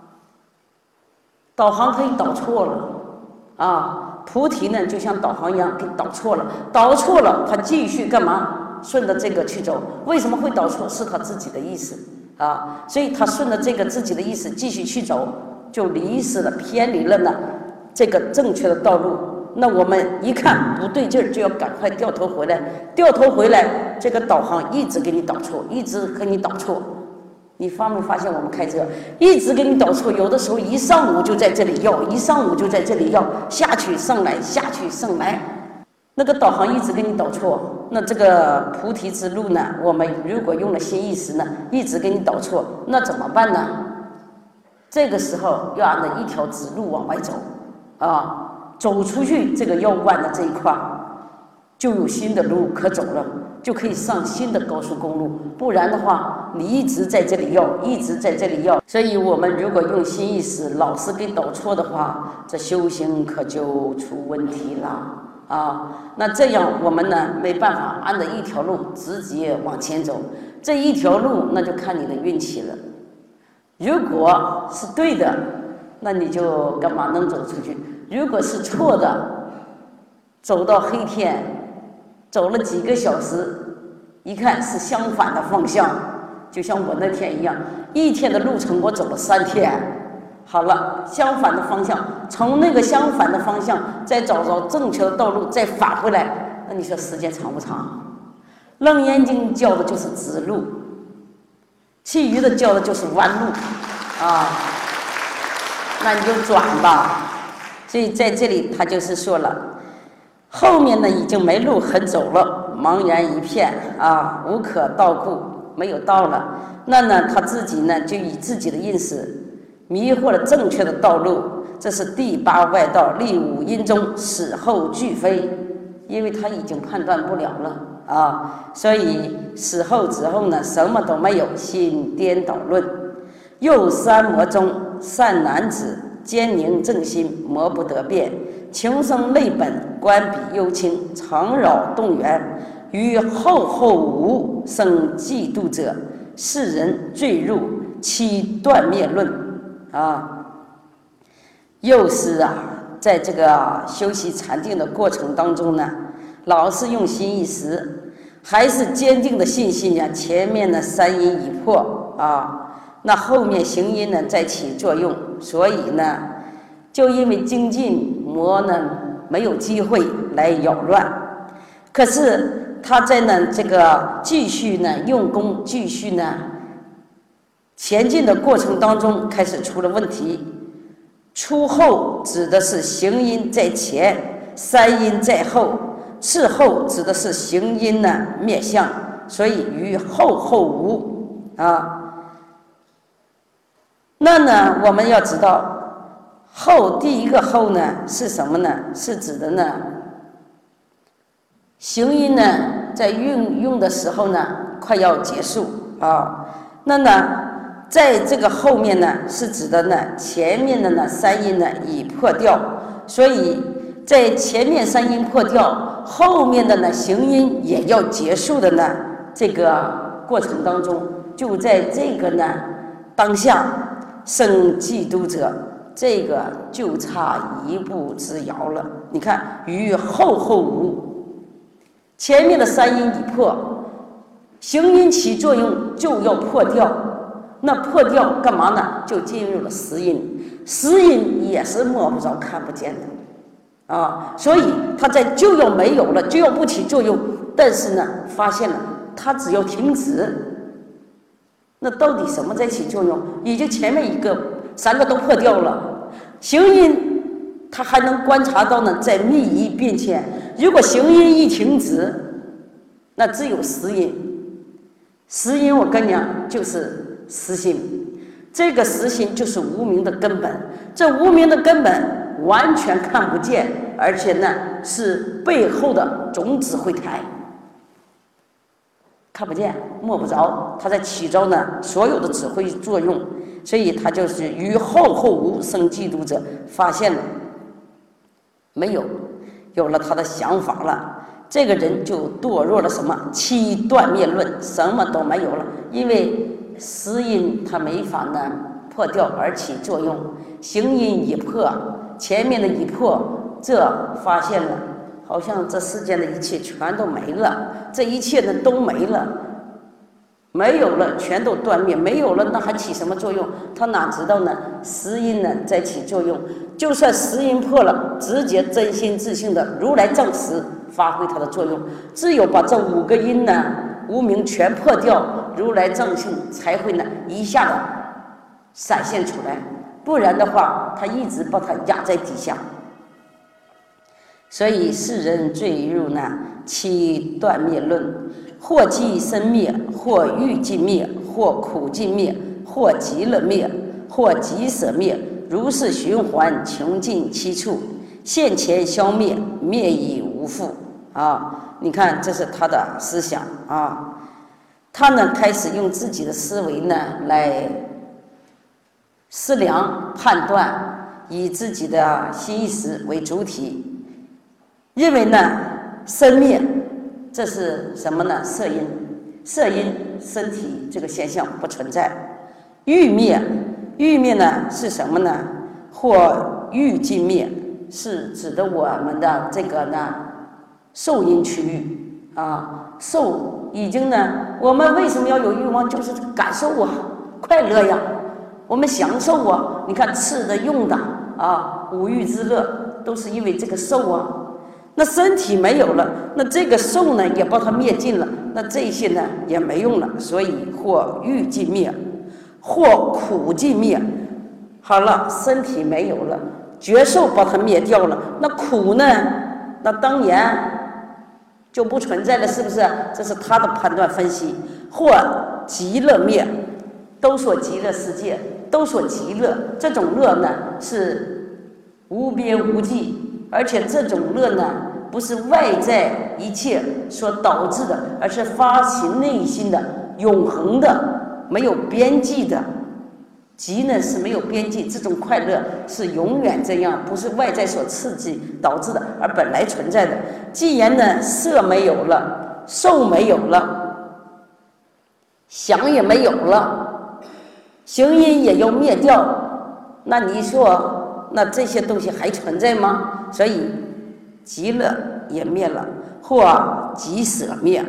导航可以导错了啊。菩提呢就像导航一样给导错了，他继续干嘛？顺着这个去走。为什么会导错？是他自己的意思啊。所以他顺着这个自己的意思继续去走，就离失了，偏离了呢这个正确的道路。那我们一看不对劲儿，就要赶快掉头回来，这个导航一直给你导错，你发没发现我们开车一直给你导错？有的时候一上午就在这里绕，下去上来，那个导航一直给你导错。那这个菩提之路呢，我们如果用了心意识呢，一直给你导错，那怎么办呢？这个时候要按照一条直路往外走啊，走出去这个绕弯的这一块，就有新的路可走了，就可以上新的高速公路。不然的话，你一直在这里绕。所以我们如果用心意识老是给导错的话，这修行可就出问题了啊。那这样我们呢没办法按照一条路直接往前走，这一条路那就看你的运气了。如果是对的，那你就干嘛能走出去？如果是错的，走到黑天，走了几个小时，一看是相反的方向，就像我那天一样，一天的路程我走了3天。好了，相反的方向，从那个相反的方向再找着正确的道路，再返回来，那你说时间长不长？楞严经教的就是直路，其余的教的就是弯路啊，那你就转吧。所以在这里他就是说了，后面呢已经没路可走了，茫然一片啊，无可道故，没有道了。那呢他自己呢就以自己的意识迷惑了正确的道路，这是第8外道，立5因中，死后俱非。因为他已经判断不了了啊，所以死后之后呢什么都没有，心颠倒论。又3魔中，善男子坚宁正心，魔不得变，情生类本，观彼幽清，常扰动员，于后无生嫉妒者，世人坠入其断灭论啊。又是在这个修习禅定的过程当中呢，老是用心意识， 还是坚定的信心呀。前面的三因已破啊，那后面行因呢在起作用，所以呢，就因为精进魔呢没有机会来扰乱，可是他在呢这个继续呢用功，继续呢前进的过程当中开始出了问题。出后指的是行因在前，三因在后，次后指的是行因呢灭相，所以于后无啊。那呢我们要知道后第一个后呢是什么呢？是指的呢行因呢在运用的时候呢快要结束啊。那呢在这个后面呢是指的呢前面的呢三因呢已破掉，所以在前面三因破掉，后面的呢行因也要结束的呢这个过程当中，就在这个呢当下生嫉妒者，这个就差一步之遥了。你看于后无，前面的三因已破，行因起作用就要破掉，那破掉干嘛呢？就进入了实因，实因也是摸不着看不见的啊，所以它在就要没有了，就要不起作用，但是呢发现了它只要停止，那到底什么在起作用？已经前面一个三个都破掉了，行因它还能观察到呢在密一变迁，如果行因一停止，那只有实因，实因我跟你讲就是实心，这个实心就是无明的根本，这无明的根本完全看不见，而且呢是背后的总指挥台，看不见摸不着，它在起着呢所有的指挥作用，所以它就是于后无生嫉妒者，发现了没有，有了他的想法了，这个人就堕入了什么七断灭论，什么都没有了，因为实因它没法呢破掉而起作用，行因已破，前面的已破，这发现了好像这世间的一切全都没了，这一切呢都没了，没有了全都断灭，没有了那还起什么作用？他哪知道呢实因呢在起作用，就算实因破了，直接真心自性的如来正实发挥它的作用，只有把这五个因呢无明全破掉，如来正性才会呢一下子闪现出来，不然的话他一直把它压在底下。所以世人坠入呢七断灭论，或即生灭，或欲尽灭，或苦尽灭，或极乐灭，或极舍灭，如是循环，穷尽七处，现前消灭，灭已无复啊！你看这是他的思想啊，他呢开始用自己的思维呢来思量判断，以自己的心意识为主体，认为呢生灭这是什么呢？色因，色因身体这个现象不存在。欲灭，欲灭呢是什么呢？或欲尽灭，是指的我们的这个呢受因区域啊，受已经呢，我们为什么要有欲望？就是感受啊，快乐呀，我们享受啊，你看吃的用的啊，五欲之乐都是因为这个受啊。那身体没有了，那这个受呢也把它灭尽了，那这些呢也没用了，所以或欲尽灭，或苦尽灭。好了，身体没有了，觉受把它灭掉了，那苦呢？那当然就不存在了，是不是？这是他的判断分析。或极乐灭，都说极乐世界，都说极乐，这种乐呢是无边无际，而且这种乐呢不是外在一切所导致的，而是发起内心的永恒的没有边际的。极呢是没有边际，这种快乐是永远这样，不是外在所刺激导致的，而本来存在的。既然呢色没有了，受没有了，想也没有了，行因也要灭掉，那你说那这些东西还存在吗？所以极乐也灭了，或极舍灭。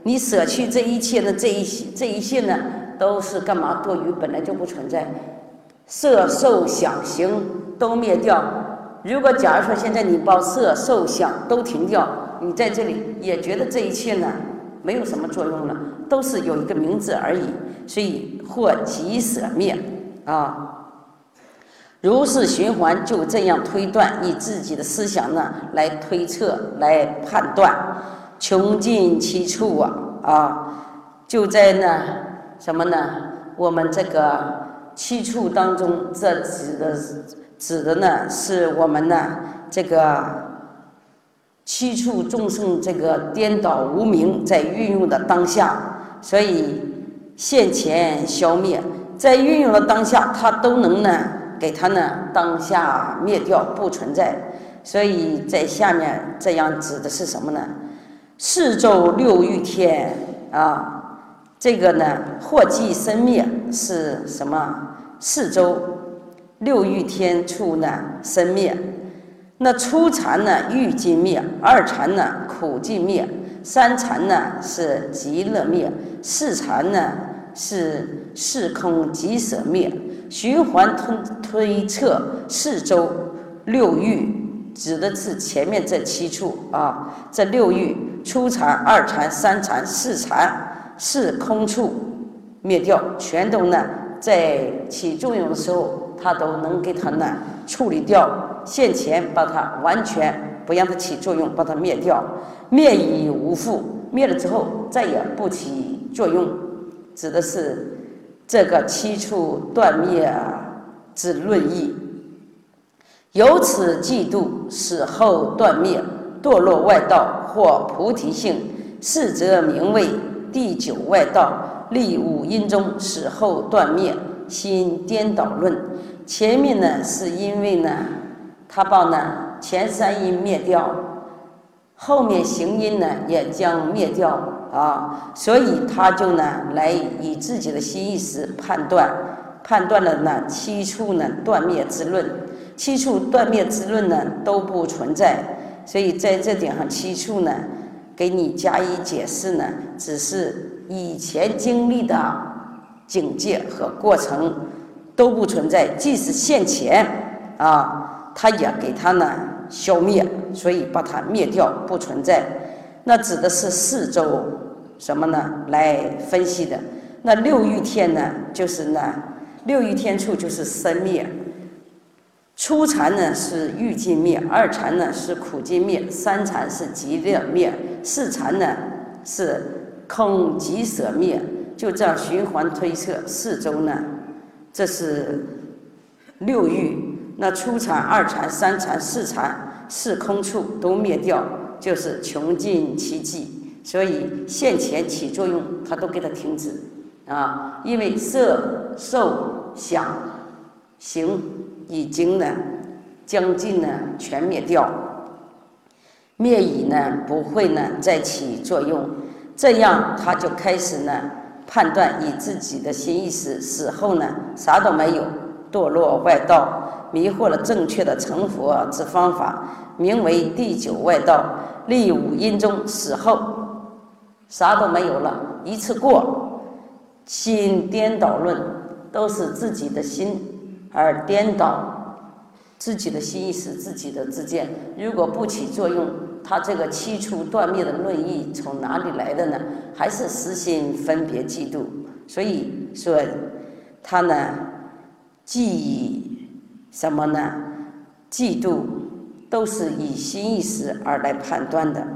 你舍去这一切的这一切呢，都是干嘛？多余，本来就不存在，色受想行都灭掉。如果假如说现在你把色受想都停掉，你在这里也觉得这一切呢没有什么作用了，都是有一个名字而已。所以或即舍灭啊。如是循环，就这样推断，以自己的思想呢来推测、来判断，穷尽其处就在呢什么呢？我们这个七处当中，这指的呢是我们呢这个七处众生这个颠倒无明在运用的当下，所以现前消灭，在运用的当下，它都能呢给它呢当下灭掉，不存在。所以在下面这样指的是什么呢？四周六欲天这个呢或即生灭是什么？四周六欲天处呢生灭。那初禅呢欲尽灭，二禅呢苦尽灭，三禅呢是极乐灭，四禅呢是四空即舍灭。循环推测四周六欲，指的是前面这七处这六欲，初禅、二禅、三禅、四禅、四空处灭掉，全都呢在起作用的时候，它都能给它呢处理掉，现前把它完全不让它起作用，把它灭掉，灭已无复，灭了之后再也不起作用，指的是这个七处断灭之论义。由此嫉妒，死后断灭，堕落外道或菩提性，是则名为第九外道，立五阴中，死后断灭，心颠倒论。前面呢是因为呢他把呢前三阴灭掉，后面行阴呢也将灭掉所以他就呢来以自己的心意识判断了呢七处呢断灭之论。七处断灭之论呢都不存在，所以在这点上七处呢给你加以解释呢，只是以前经历的境界和过程都不存在，即使现前他也给它呢消灭，所以把它灭掉，不存在。那指的是四周什么呢来分析的。那六欲天呢就是呢六欲天处就是生灭，初禅呢是欲尽灭，二禅呢是苦尽灭，三禅是极乐灭，四禅呢是空即舍灭。就这样循环推测，四周呢这是六欲，那初禅、二禅、三禅、四禅、四空处都灭掉，就是穷尽其际。所以现前起作用，它都给它停止因为色、受、想、行已经呢将近呢全灭掉，灭已呢不会呢再起作用。这样他就开始呢判断，以自己的心意识死后呢啥都没有，堕落外道，迷惑了正确的成佛之方法，名为第九外道。立五阴中，死后啥都没有了，一次过，心颠倒论，都是自己的心而颠倒自己的心意识，自己的自见。如果不起作用，他这个七处断灭的论义从哪里来的呢？还是实心分别嫉妒。所以说他呢既什么呢？嫉妒都是以心意识而来判断的。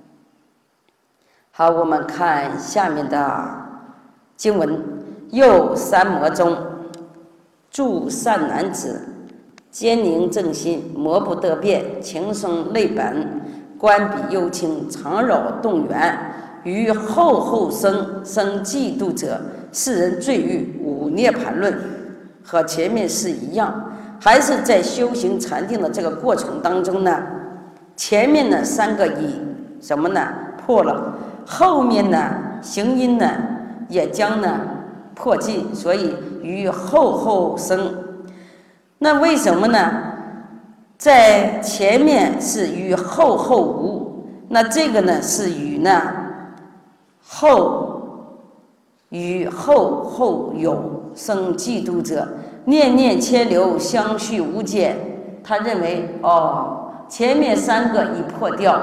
好，我们看下面的经文。又三魔中，诸善男子，坚宁正心，魔不得变，情生泪本，观彼幽情，常扰动缘，于后生嫉妒者，世人罪欲五涅盘论，和前面是一样，还是在修行禅定的这个过程当中呢，前面呢三个已什么呢破了，后面呢行因呢也将呢破尽，所以于后生。那为什么呢？在前面是于后无，那这个呢是与呢后与后后有生嫉妒者，念念牵流，相续无间。他认为前面3个已破掉，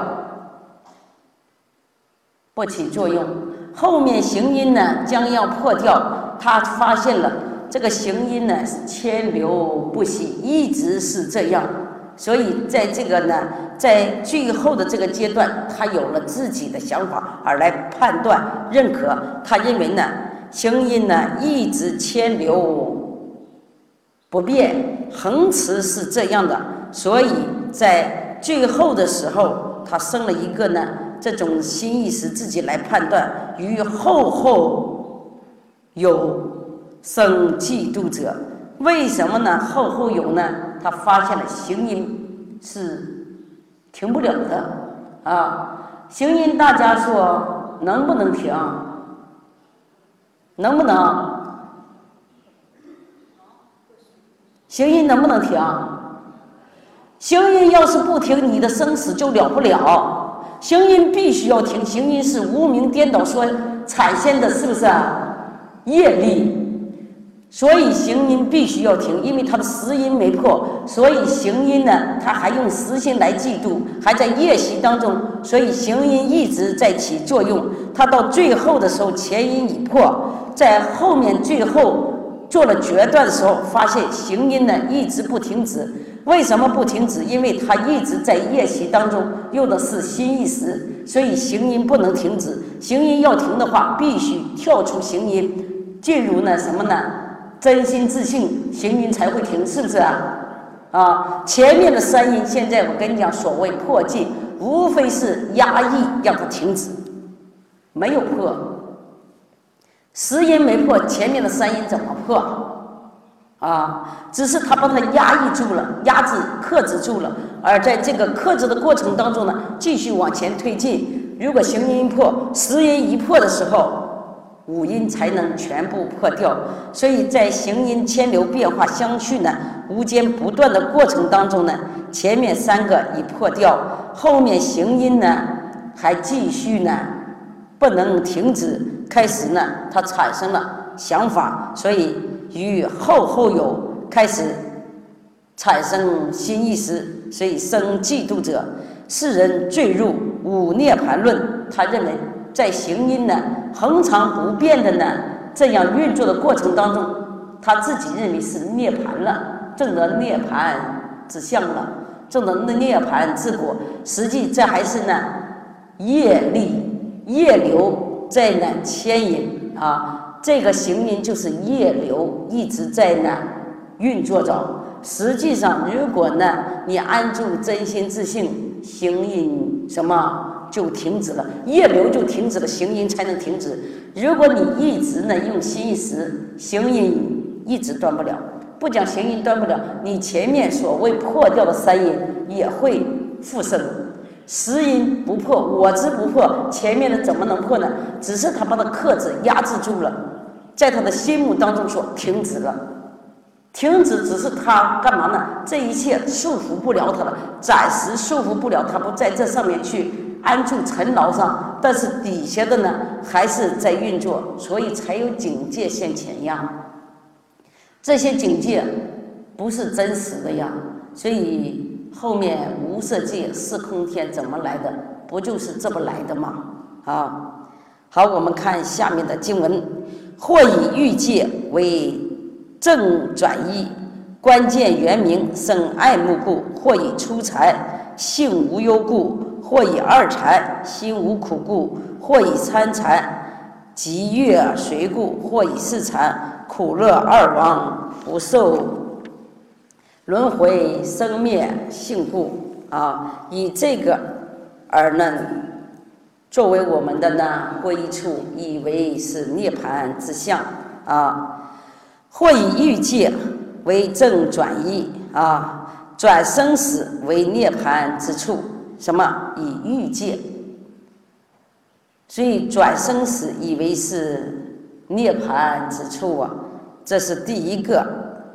不起作用，后面行因呢将要破掉。他发现了这个行因呢牵流不息，一直是这样。所以在这个呢，在最后的这个阶段，他有了自己的想法，而来判断认可。他认为呢，行因呢一直牵流不变，恒持是这样的。所以在最后的时候，他生了一个呢这种心意识，自己来判断，于后后有生嫉妒者。为什么呢？后后有呢？他发现了行因是停不了的行因大家说能不能停？能不能？行因能不能停？行因要是不停，你的生死就了不了。行因必须要停，行因是无明颠倒所产生的，是不是业力？所以行因必须要停，因为他的实因没破，所以行因呢，他还用实心来嫉妒，还在业习当中，所以行因一直在起作用。他到最后的时候，前因已破，在后面最后做了决断的时候，发现行因呢一直不停止。为什么不停止？因为他一直在业习当中，用的是心意识，所以行因不能停止。行因要停的话，必须跳出行因，进入呢什么呢？真心自信，行因才会停，是不是前面的3因，现在我跟你讲，所谓破戒，无非是压抑让它停止，没有破。实因没破，前面的3因怎么破？只是他把它压抑住了，克制住了，而在这个克制的过程当中呢，继续往前推进。如果行因破，实因一破的时候，5因才能全部破掉。所以在行因牵流变化相续呢，无间不断的过程当中呢，前面3个已破掉，后面行因呢还继续呢不能停止。开始呢他产生了想法，所以与后后有开始产生新意识，所以生嫉妒者。世人坠入五涅盘论，他认为在行因呢恒常不变的呢这样运作的过程当中，他自己认为是涅盘了，证得涅盘之相了，证得涅盘之果。实际这还是呢业力业流在呢牵引这个行因就是业流一直在呢运作着。实际上如果呢你安住真心自性，行因什么就停止了，业流就停止了，行因才能停止。如果你一直呢用心一时，行因一直断不了。不讲行因断不了，你前面所谓破掉的三因也会复生。十因不破，我执不破，前面的怎么能破呢？只是他把它克制压制住了，在他的心目当中说停止了。停止只是他干嘛呢？这一切束缚不了他了，暂时束缚不了他，不在这上面去安住尘劳上，但是底下的呢还是在运作，所以才有警戒现前呀。这些警戒不是真实的呀，所以后面无色界四空天怎么来的？不就是这么来的吗？好，我们看下面的经文：或以欲界为正转依，关键原名生爱慕故；或以初禅性无忧故；或以二禅心无苦故；或以三禅极乐随故；或以四禅苦乐二亡不受轮回生灭性故。以这个而呢作为我们的呢归处，以为是涅盘之相或以欲界为正转依转生死为涅盘之处。什么？以欲界，所以转生死以为是涅盘之处这是第一个。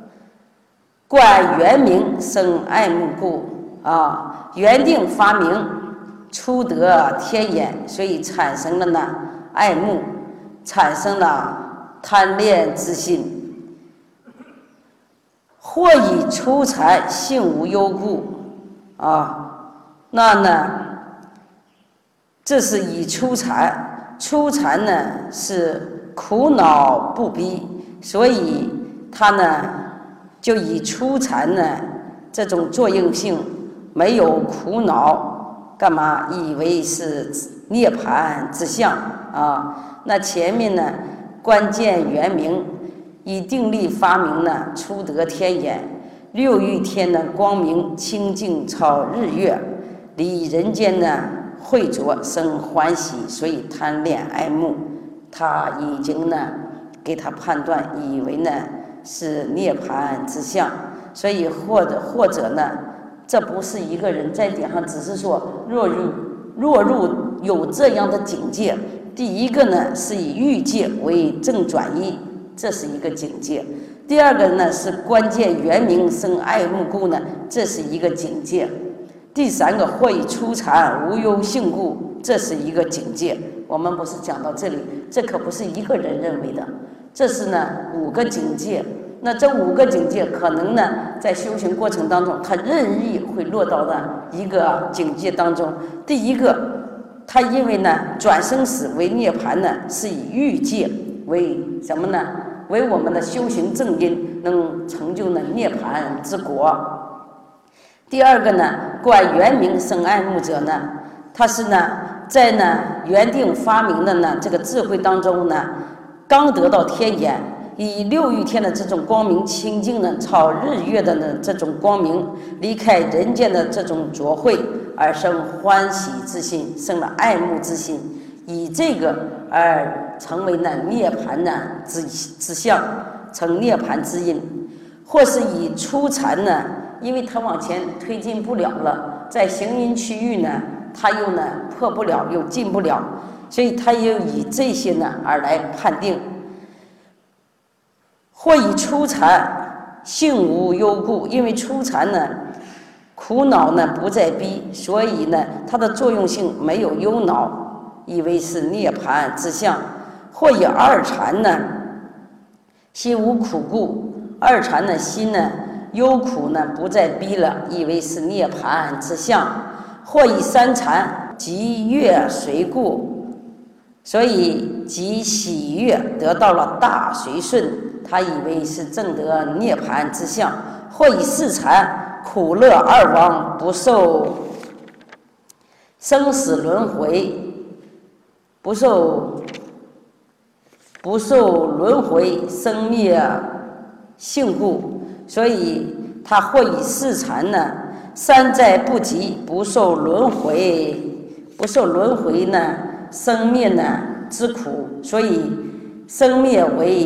观原名生爱慕故原定发明初得天眼，所以产生了呢爱慕，产生了贪恋之心。或以出禅，性无忧故那呢，这是以出禅，出禅呢是苦恼不逼，所以他呢就以出禅呢这种作用性没有苦恼，干嘛以为是涅槃之相那前面呢关键原名以定力发明呢出得天眼，六欲天的光明清净超日月，离人间呢慧浊生欢喜，所以贪恋爱慕，他已经呢给他判断以为呢是涅槃之相，所以或者呢这不是一个人在点上，只是说若入有这样的境界，第一个呢是以欲界为正转移，这是一个境界。第二个呢是关键原名生爱慕故呢，这是一个境界。第三个或以出禅无忧性故，这是一个境界。我们不是讲到这里，这可不是一个人认为的，这是呢5个境界。那这5个境界可能呢在修行过程当中，他任意会落到的一个境界当中。第一个，他因为呢转生死为涅槃呢，是以欲界为什么呢？为我们的修行正因，能成就呢涅槃之果。第二个呢，观原名生爱慕者呢，他是呢在呢原定发明的呢这个智慧当中呢，刚得到天眼，以六欲天的这种光明清净呢，超日月的呢这种光明，离开人间的这种浊秽，而生欢喜之心，生了爱慕之心，以这个而成为呢涅槃呢之相，成涅槃之因。或是以出禅呢，因为他往前推进不了了，在行因区域呢他又呢破不了，又进不了，所以他又以这些呢而来判定。或以出禅性无忧故，因为出禅呢苦恼呢不再逼，所以呢它的作用性没有忧恼，以为是涅槃之相。或以二禅呢心无苦故，二禅呢心呢忧苦呢不再逼了，以为是涅槃之相。或以三禅即悦随故，所以即喜悦得到了大随顺，他以为是正得涅槃之相。或以四禅苦乐二亡，不受生死轮回，不受轮回生灭性故，所以他或以四禅呢三灾不及，不受轮回呢生灭呢之苦，所以生灭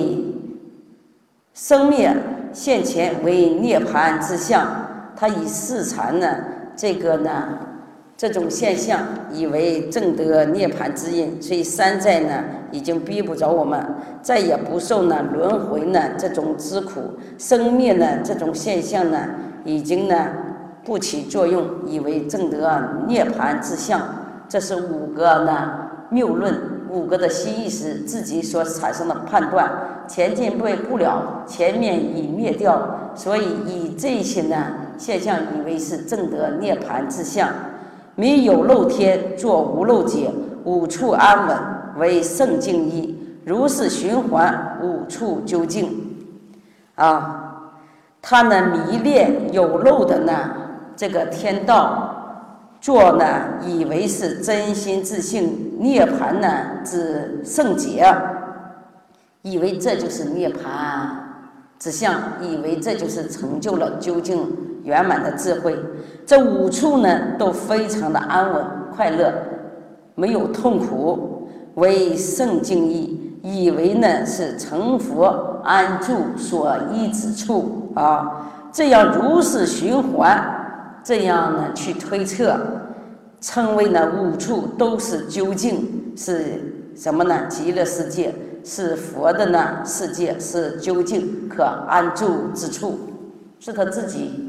现前为涅槃之相。他以四禅呢这个呢这种现象以为正得涅槃之因，所以三灾呢已经逼不着我们，再也不受呢轮回呢这种之苦，生灭呢这种现象呢已经呢不起作用，以为正得涅槃之相。这是5个呢谬论，5个的新意识自己所产生的判断，前进不了，前面已灭掉，所以以这些呢现象以为是正得涅槃之相。迷有漏天，作无漏解，五处安稳，为圣境一，如是循环，五处究竟。他呢迷恋有漏的呢这个天道，做呢以为是真心自性涅槃呢之圣解，以为这就是涅槃之相，以为这就是成就了究竟圆满的智慧。这5处呢都非常的安稳快乐，没有痛苦，为圣境意，以为呢是成佛安住所依之处这样如是循环，这样呢去推测，称为呢5处都是究竟，是什么呢？极乐世界，是佛的呢世界，是究竟可安住之处，是他自己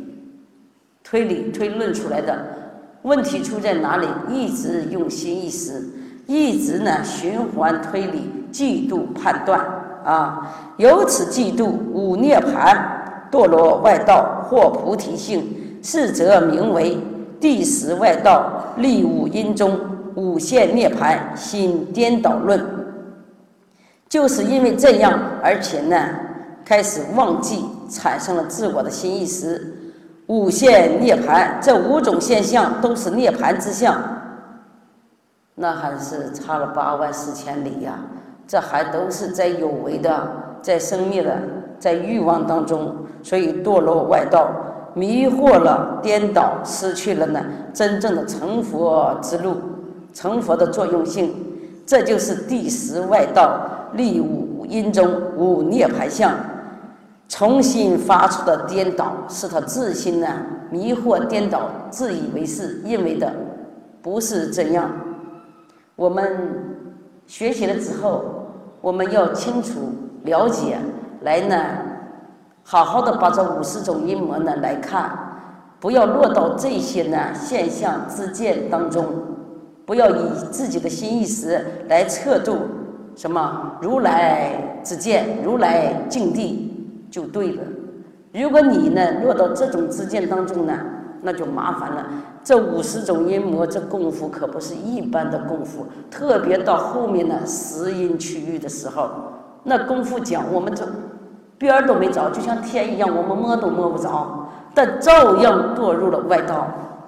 推论出来的。问题出在哪里？一直用心意识， 一直呢循环推理，嫉妒判断由此嫉妒五涅盘，堕落外道或菩提性，是则名为第十外道立五阴中五现涅盘心颠倒论。就是因为这样，而且呢开始忘记，产生了自我的新意识。五现涅盘，这五种现象都是涅盘之相，那还是差了8万4千里呀！这还都是在有为的，在生灭的，在欲望当中，所以堕落外道，迷惑了，颠倒，失去了呢真正的成佛之路，成佛的作用性。这就是第十外道立五阴中五涅盘相。重新发出的颠倒，是他自心呢迷惑颠倒，自以为是，认为的不是这样。我们学习了之后，我们要清楚了解，来呢好好的把这50种阴魔呢来看，不要落到这些呢现象之见当中，不要以自己的心意识来测度什么如来之见，如来境地就对了。如果你呢落到这种知见当中呢，那就麻烦了。这50种阴魔，这功夫可不是一般的功夫，特别到后面呢10阴区域的时候，那功夫讲我们这边儿都没着，就像天一样，我们摸都摸不着，但照样堕入了外道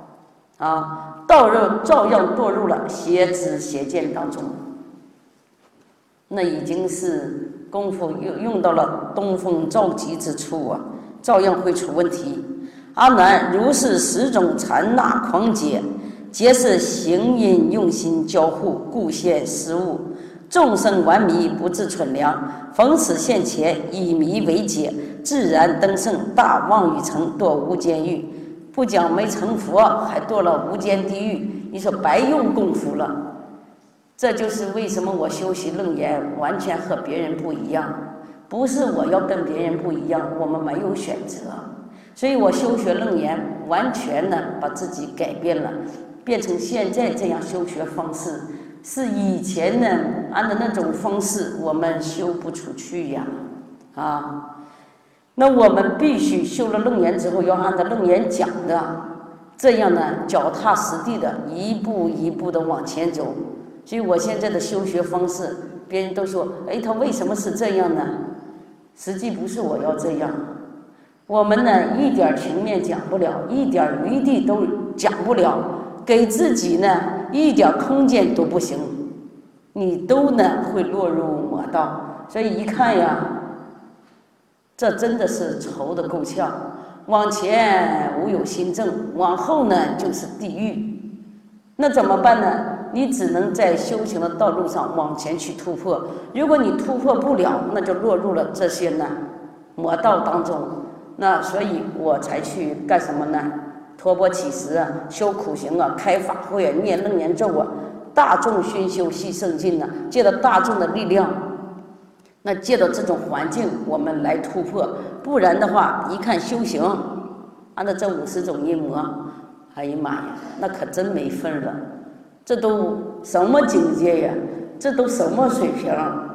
照样堕入了邪知邪见当中。那已经是功夫用到了东风着急之处啊，照样会出问题。阿难，如是10种禅那狂解，皆是行因用心交互，故现失误。众生顽迷，不自蠢良，逢此现前，以迷为解，自然登圣，大妄语城，堕无间狱。不讲没成佛，还堕了无间地狱，你说白用功夫了。这就是为什么我修习楞严完全和别人不一样，不是我要跟别人不一样，我们没有选择。所以我修学楞严完全呢把自己改变了，变成现在这样修学方式，是以前呢按照那种方式我们修不出去呀那我们必须修了楞严之后要按照楞严讲的，这样呢脚踏实地的一步一步的往前走。所以我现在的修学方式，别人都说他为什么是这样呢？实际不是我要这样，我们呢一点情面讲不了，一点余地都讲不了，给自己呢一点空间都不行，你都呢会落入魔道。所以一看呀，这真的是愁得够呛，往前无有新政，往后呢就是地狱。那怎么办呢？你只能在修行的道路上往前去突破，如果你突破不了，那就落入了这些呢魔道当中。那所以我才去干什么呢？托钵乞食啊，修苦行啊，开法会啊，念楞严咒啊，大众熏修系圣境啊，借着大众的力量，那借着这种环境我们来突破。不然的话，一看修行按照这50种阴魔，哎呀妈呀，那可真没份了。这都什么境界呀？这都什么水平？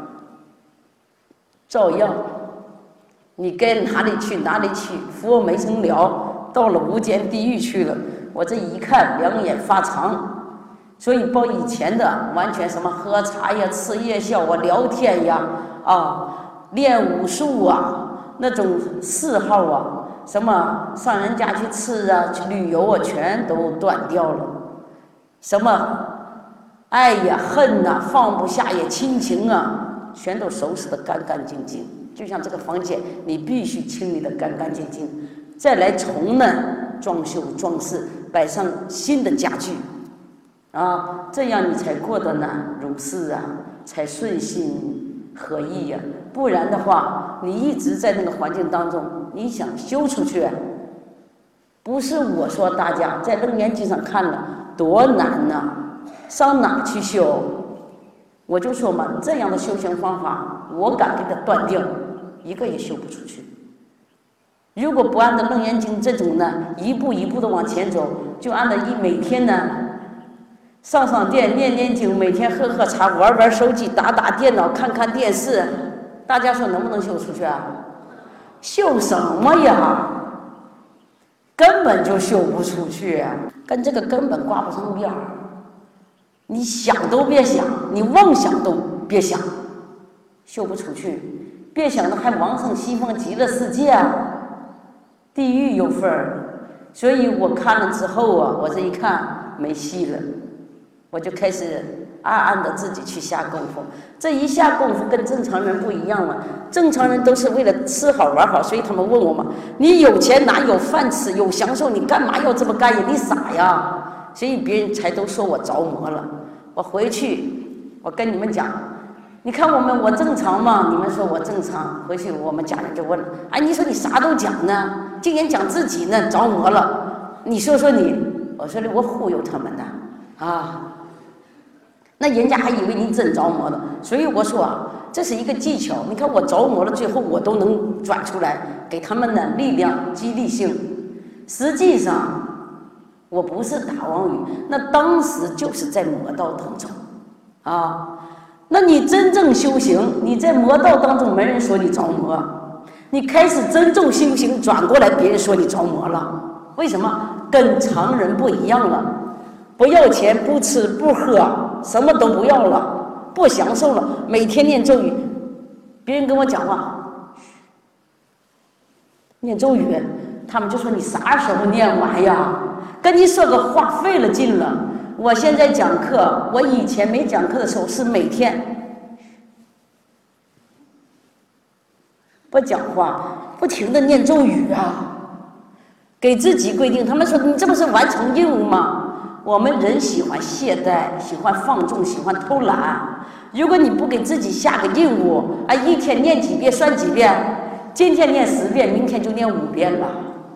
照样，你该哪里去哪里去，佛没成了，到了无间地狱去了。我这一看，两眼发长。所以包以前的完全什么喝茶呀、吃夜宵啊、聊天呀、练武术啊，那种嗜好啊，什么上人家去吃啊、去旅游啊，全都断掉了。什么爱呀、恨呐、放不下呀、亲情啊，全都收拾得干干净净。就像这个房间，你必须清理得干干净净，再来重呢装修装饰，摆上新的家具这样你才过得呢如是啊，才顺心合意呀。不然的话，你一直在那个环境当中，你想修出去，不是我说大家在楞严经上看了多难呐，上哪去修？我就说嘛，这样的修行方法，我敢给它断定，一个也修不出去。如果不按照楞严经这种呢，一步一步的往前走，就按照每天呢上殿念念经，每天喝喝茶，玩手机，打电脑，看电视，大家说能不能修出去啊？修什么呀？根本就修不出去，跟这个根本挂不上边儿。你想都别想，你妄想都别想，修不出去。别想着还往生西方极乐世界，地狱有份儿。所以我看了之后啊，我这一看没戏了，我就开始暗暗的自己去下功夫。这一下功夫跟正常人不一样了，正常人都是为了吃好玩好，所以他们问我嘛，你有钱哪有饭吃，有享受，你干嘛要这么干呀？你傻呀！所以别人才都说我着魔了。我回去，我跟你们讲，你看我正常吗？你们说我正常，回去我们家人就问了，哎，你说你啥都讲呢，竟然讲自己呢着魔了，你说说你？我说我忽悠他们呢，啊。那人家还以为你真着魔了，所以我说啊，这是一个技巧。你看我着魔了，最后我都能转出来，给他们的力量、激励性。实际上，我不是打妄语，那当时就是在魔道当中，啊，那你真正修行，你在魔道当中没人说你着魔，你开始真正修行，转过来别人说你着魔了。为什么？跟常人不一样了，不要钱，不吃不喝。什么都不要了，不享受了，每天念咒语。别人跟我讲话，念咒语，他们就说你啥时候念完呀？跟你说个话费了劲了。我现在讲课，我以前没讲课的时候是每天不讲话，不停的念咒语啊，给自己规定。他们说你这不是完成任务吗？我们人喜欢懈怠，喜欢放纵，喜欢偷懒。如果你不给自己下个任务，啊，一天念几遍算几遍，今天念10遍，明天就念5遍了。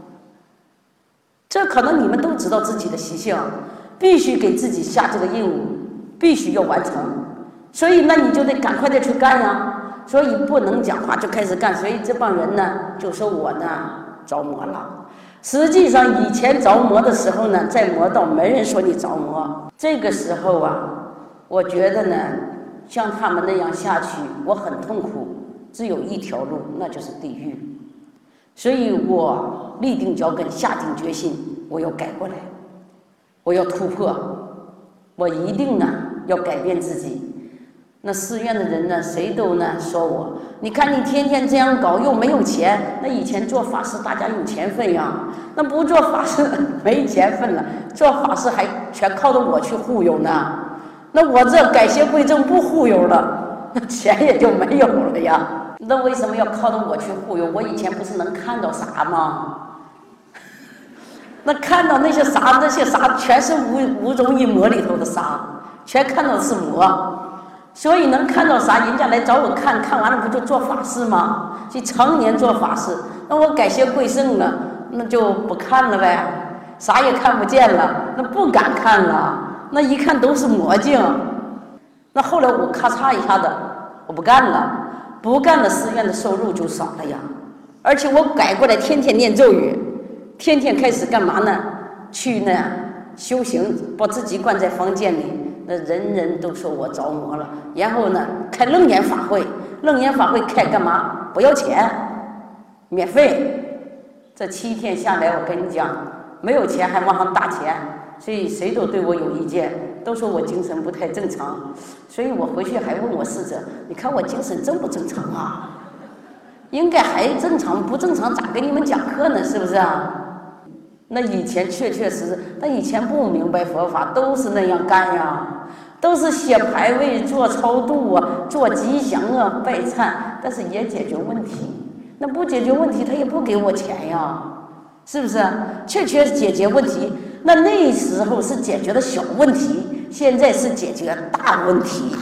这可能你们都知道自己的习性，必须给自己下这个任务，必须要完成。所以那你就得赶快的去干呀。所以不能讲话就开始干，所以这帮人呢就说我呢着魔了。实际上以前着魔的时候呢，在魔道没人说你着魔。这个时候啊，我觉得呢，像他们那样下去，我很痛苦，只有一条路，那就是地狱。所以我立定脚跟，下定决心，我要改过来，我要突破，我一定呢要改变自己。那寺院的人呢，谁都呢说我，你看你天天这样搞，又没有钱。那以前做法事大家有钱分呀，那不做法事没钱分了，做法事还全靠着我去忽悠呢。那我这改邪归正不忽悠了，那钱也就没有了呀。那为什么要靠着我去忽悠？我以前不是能看到啥吗？那看到那些啥全是五种阴魔里头的啥，全看到是魔。所以能看到啥，人家来找我看，看完了不就做法事吗？就常年做法事。那我改邪归正了，那就不看了呗，啥也看不见了，那不敢看了，那一看都是魔镜。那后来我咔嚓一下子，我不干了，不干了，寺院的收入就少了呀。而且我改过来，天天念咒语，天天开始干嘛呢？去呢修行，把自己关在房间里。那人人都说我着魔了，然后呢，开楞严法会，楞严法会开干嘛？不要钱，免费。这7天下来，我跟你讲，没有钱还往上打钱，所以谁都对我有意见，都说我精神不太正常。所以我回去还问我侍者，你看我精神正不正常啊？应该还正常，不正常咋给你们讲课呢？是不是啊？那以前确确实实，那以前不明白佛法，都是那样干呀，都是写牌位、做超度啊、做吉祥啊、拜忏，但是也解决问题。那不解决问题，他也不给我钱呀，是不是？确确解决问题，那时候是解决的小问题，现在是解决大问题。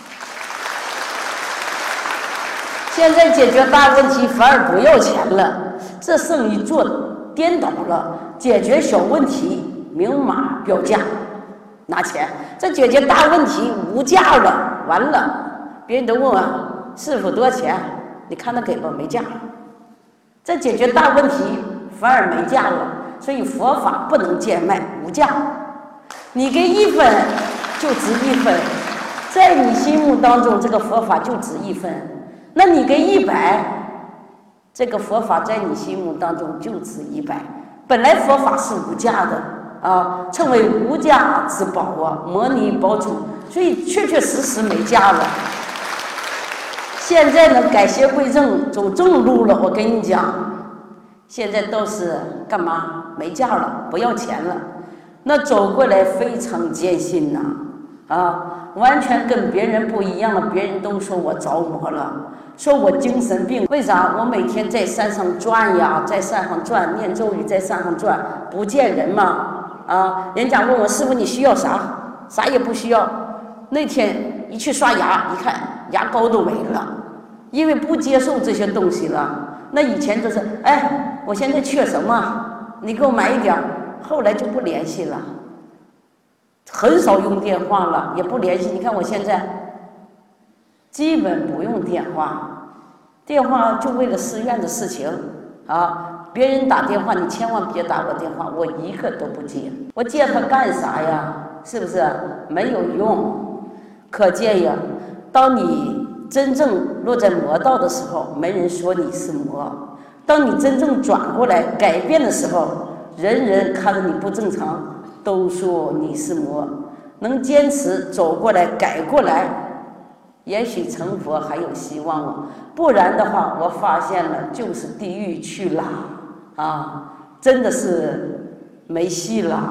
现在解决大问题反而不要钱了，这生意做颠倒了。解决小问题明码标价拿钱，这解决大问题无价了，完了别人都问我师傅多少钱，你看他给吧，没价。这解决大问题反而没价了，所以佛法不能贱卖，无价。你给1分就值1分，在你心目当中，这个佛法就值1分。那你给100，这个佛法在你心目当中就值100。本来佛法是无价的啊，称为无价之宝啊，摩尼宝珠，所以确确实实没价了。现在呢，改邪归正，走正路了。我跟你讲，现在都是干嘛？没价了，不要钱了。那走过来非常艰辛呐，完全跟别人不一样了。别人都说我着魔了，说我精神病。为啥？我每天在山上转呀，在山上转，念咒语，在山上转，不见人嘛。人家问我师傅你需要啥？啥也不需要。那天一去刷牙，一看牙膏都没了，因为不接受这些东西了。那以前都是，哎，我现在缺什么，你给我买一点。后来就不联系了，很少用电话了，也不联系。你看我现在基本不用电话，电话就为了寺院的事情别人打电话你千万别打我电话，我一个都不接。我接他干啥呀？是不是？没有用。可见呀，当你真正落在魔道的时候，没人说你是魔；当你真正转过来改变的时候，人人看着你不正常，都说你是魔。能坚持走过来改过来，也许成佛还有希望了。不然的话，我发现了就是地狱去了真的是没戏了，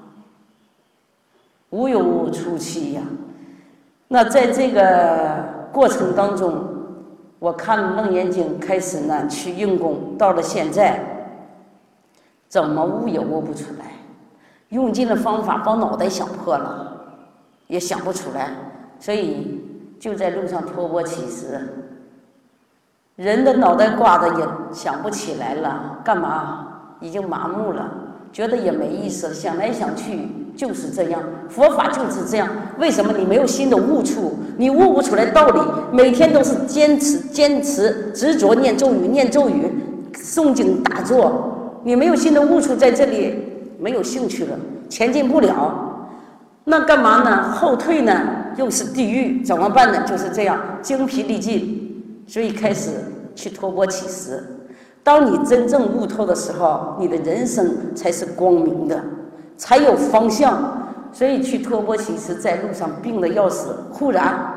无有出期呀。那在这个过程当中，我看了《楞严经》，开始呢去用功，到了现在怎么悟也悟不出来，用尽了方法，把脑袋想破了，也想不出来，所以就在路上托钵乞食。人的脑袋瓜子也想不起来了，干嘛？已经麻木了，觉得也没意思，想来想去就是这样，佛法就是这样。为什么你没有新的悟处？你悟不出来道理，每天都是坚持执着念咒语，诵经打坐。你没有新的悟处，在这里没有兴趣了，前进不了，那干嘛呢？后退呢？又是地狱，怎么办呢？就是这样，精疲力尽，所以开始去托钵乞食。当你真正悟透的时候，你的人生才是光明的，才有方向。所以去托钵乞食，在路上病得要死，忽然，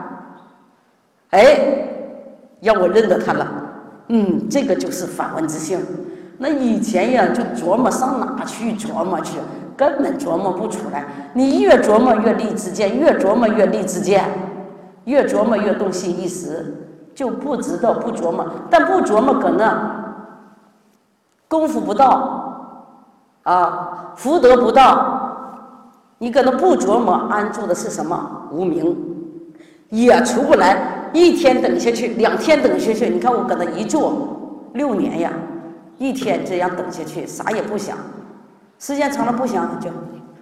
让我认得他了，这个就是法文之性。那以前呀，就琢磨上哪去琢磨去，根本琢磨不出来。你越琢磨越立志见，越琢磨越立志见，越琢磨越动心一时，就不知道不琢磨。但不琢磨可能功夫不到福德不到，你可能不琢磨安住的是什么无明，也出不来。1天等下去，2天等下去，你看我搁那一坐6年呀。1天这样等下去，啥也不想，时间长了不想就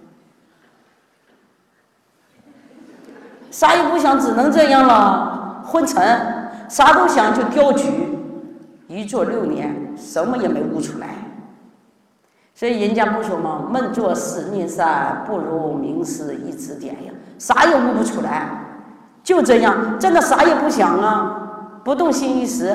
啥也不想，只能这样了，昏沉，啥都想就掉举，一坐6年，什么也没悟出来。所以人家不说吗？闷坐使命善，不如明师一指点呀，啥也悟不出来，就这样，真的啥也不想不动心一时。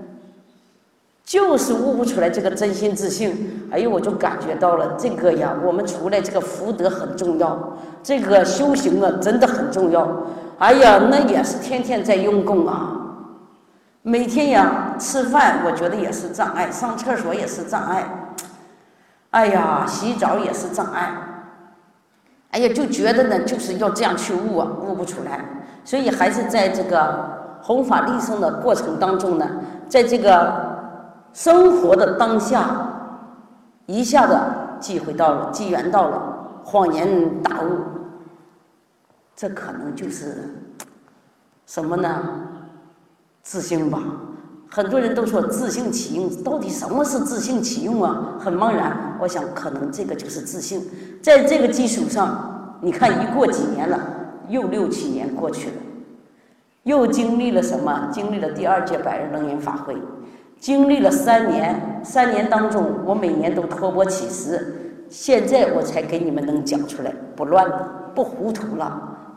就是悟不出来这个真心自性。我就感觉到了这个呀，我们出来这个福德很重要，这个修行真的很重要。那也是天天在用功每天呀吃饭我觉得也是障碍，上厕所也是障碍，洗澡也是障碍。就觉得呢就是要这样去悟悟不出来。所以还是在这个弘法利生的过程当中呢，在这个生活的当下，一下子机会到了，机缘到了，恍然大悟。这可能就是什么呢？自性吧。很多人都说自性起用，到底什么是自性起用很茫然。我想可能这个就是自性。在这个基础上，你看一过几年了，又6、7年过去了，又经历了什么？经历了第2届百日楞严法会。经历了3年，3年当中，我每年都托钵乞食，现在我才给你们能讲出来，不乱了，不糊涂了，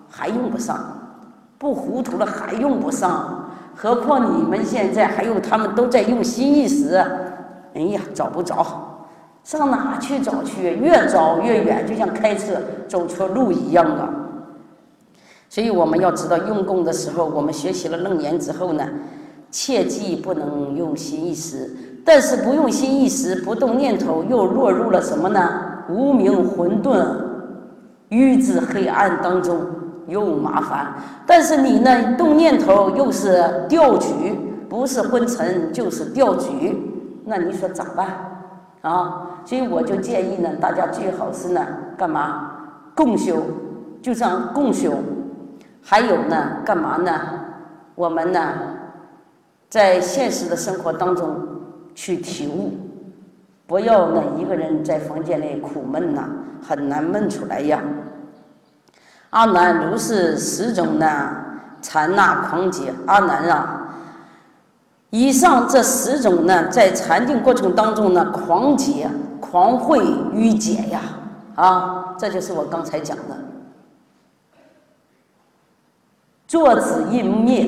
还用不上，不糊涂了还用不上，何况你们现在还有他们都在用新意识，哎呀，找不着，上哪去找去？越找越远，就像开车走错路一样啊！所以我们要知道，用功的时候，我们学习了楞严之后呢，切记不能用新意识，但是不用新意识，不动念头，又落入了什么呢？无明混沌、愚智黑暗当中，又麻烦。但是你呢，动念头又是掉举，不是昏沉就是掉举，那你说咋办啊？所以我就建议呢，大家最好是呢，干嘛共修，就这样共修。还有呢，干嘛呢？我们呢，在现实的生活当中去体悟，不要呢一个人在房间里苦闷呐，很难闷出来呀。阿难，如是10种呢禅那狂结。阿难啊，以上这10种呢，在禅定过程当中呢，狂结、狂慧、迂解呀，啊，这就是我刚才讲的。坐止印灭，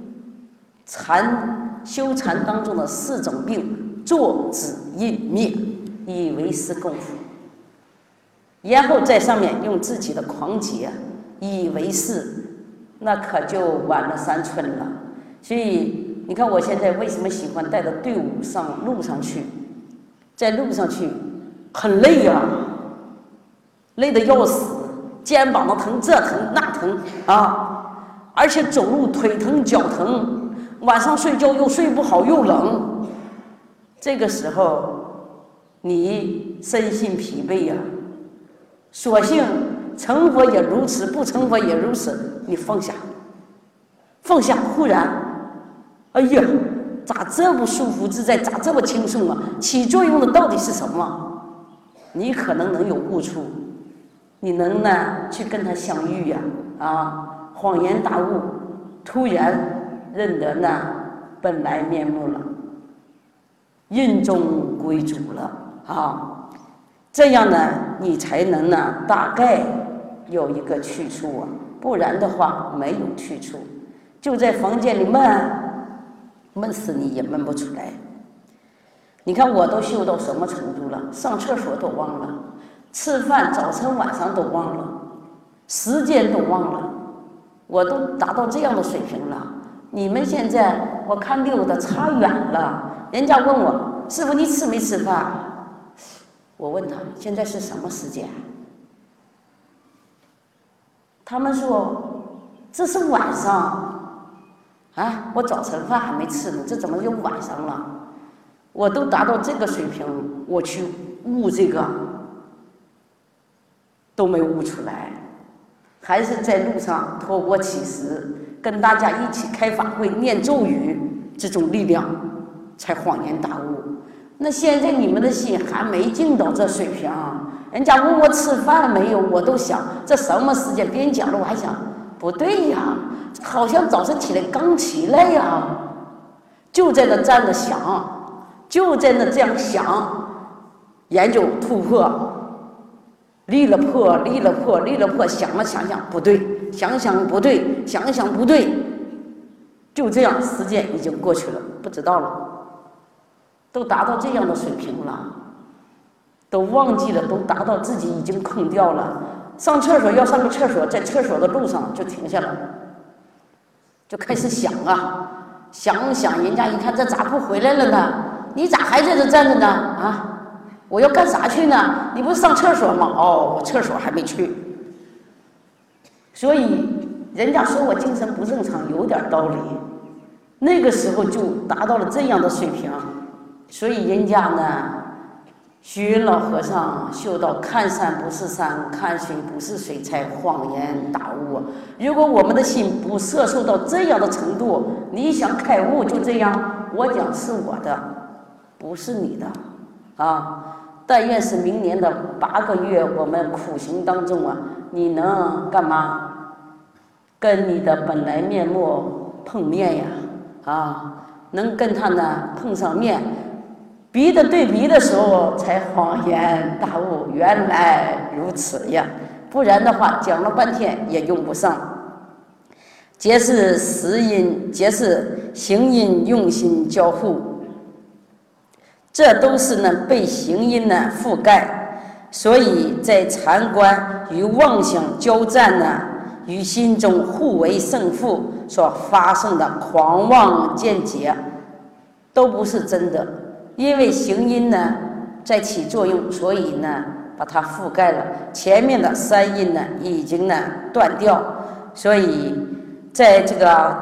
修禅当中的4种病，坐止印灭，以为是功夫，然后在上面用自己的狂结，以为是，那可就晚了3寸了。所以你看，我现在为什么喜欢带着队伍上路上去？在路上去很累呀，累得要死，肩膀疼，这疼那疼啊！而且走路腿疼脚疼，晚上睡觉又睡不好又冷，这个时候你身心疲惫呀。所幸成佛也如此，不成佛也如此，你放下，放下，忽然，哎呀，咋这么舒服自在，咋这么轻松啊？起作用的到底是什么？你可能能有悟处，你能呢去跟他相遇呀，啊！恍然大悟，突然认得那本来面目了，印中归主了啊！这样呢，你才能呢大概有一个去处啊，不然的话没有去处，就在房间里闷死你也闷不出来。你看我都修到什么程度了？上厕所都忘了，吃饭早晨晚上都忘了，时间都忘了。我都达到这样的水平了，你们现在我看溜的差远了。人家问我师父你吃没吃饭？我问他现在是什么时间？他们说这是晚上。啊，我早晨饭还没吃呢，这怎么就晚上了？我都达到这个水平，我去悟这个都没悟出来。还是在路上托钵乞食，跟大家一起开法会念咒语，这种力量才恍然大悟。那现在你们的心还没进到这水平，人家问我吃饭没有，我都想这什么时间？别人讲了，我还想不对呀，好像早晨起来刚起来呀，就在那站着想，就在那这样想，研究突破。立了破，想了想想不对，想不对，想不对，就这样，时间已经过去了，不知道了，都达到这样的水平了，都忘记了，都达到自己已经空掉了。上厕所要上个厕所，在厕所的路上就停下了，就开始想啊，想人家一看这咋不回来了呢？你咋还在这站着呢？啊？我要干啥去呢？你不是上厕所吗？哦，我厕所还没去。所以人家说我精神不正常，有点道理。那个时候就达到了这样的水平，所以人家呢，虚云老和尚修到看山不是山，看水不是水，才恍然大悟。如果我们的心不摄受到这样的程度，你想开悟就这样，我讲是我的，不是你的啊。但愿是明年的8个月，我们苦行当中啊，你能干嘛？跟你的本来面目碰面呀，啊，能跟他呢碰上面，鼻的对鼻的时候，才恍然大悟，原来如此呀。 不然的话讲了半天也用不上。皆是实因，皆是行因用心交互，这都是呢被行因呢覆盖，所以在禅观与妄想交战呢，与心中互为胜负所发生的狂妄见解，都不是真的。因为行因呢在起作用，所以呢把它覆盖了。前面的三因呢已经呢断掉，所以在这个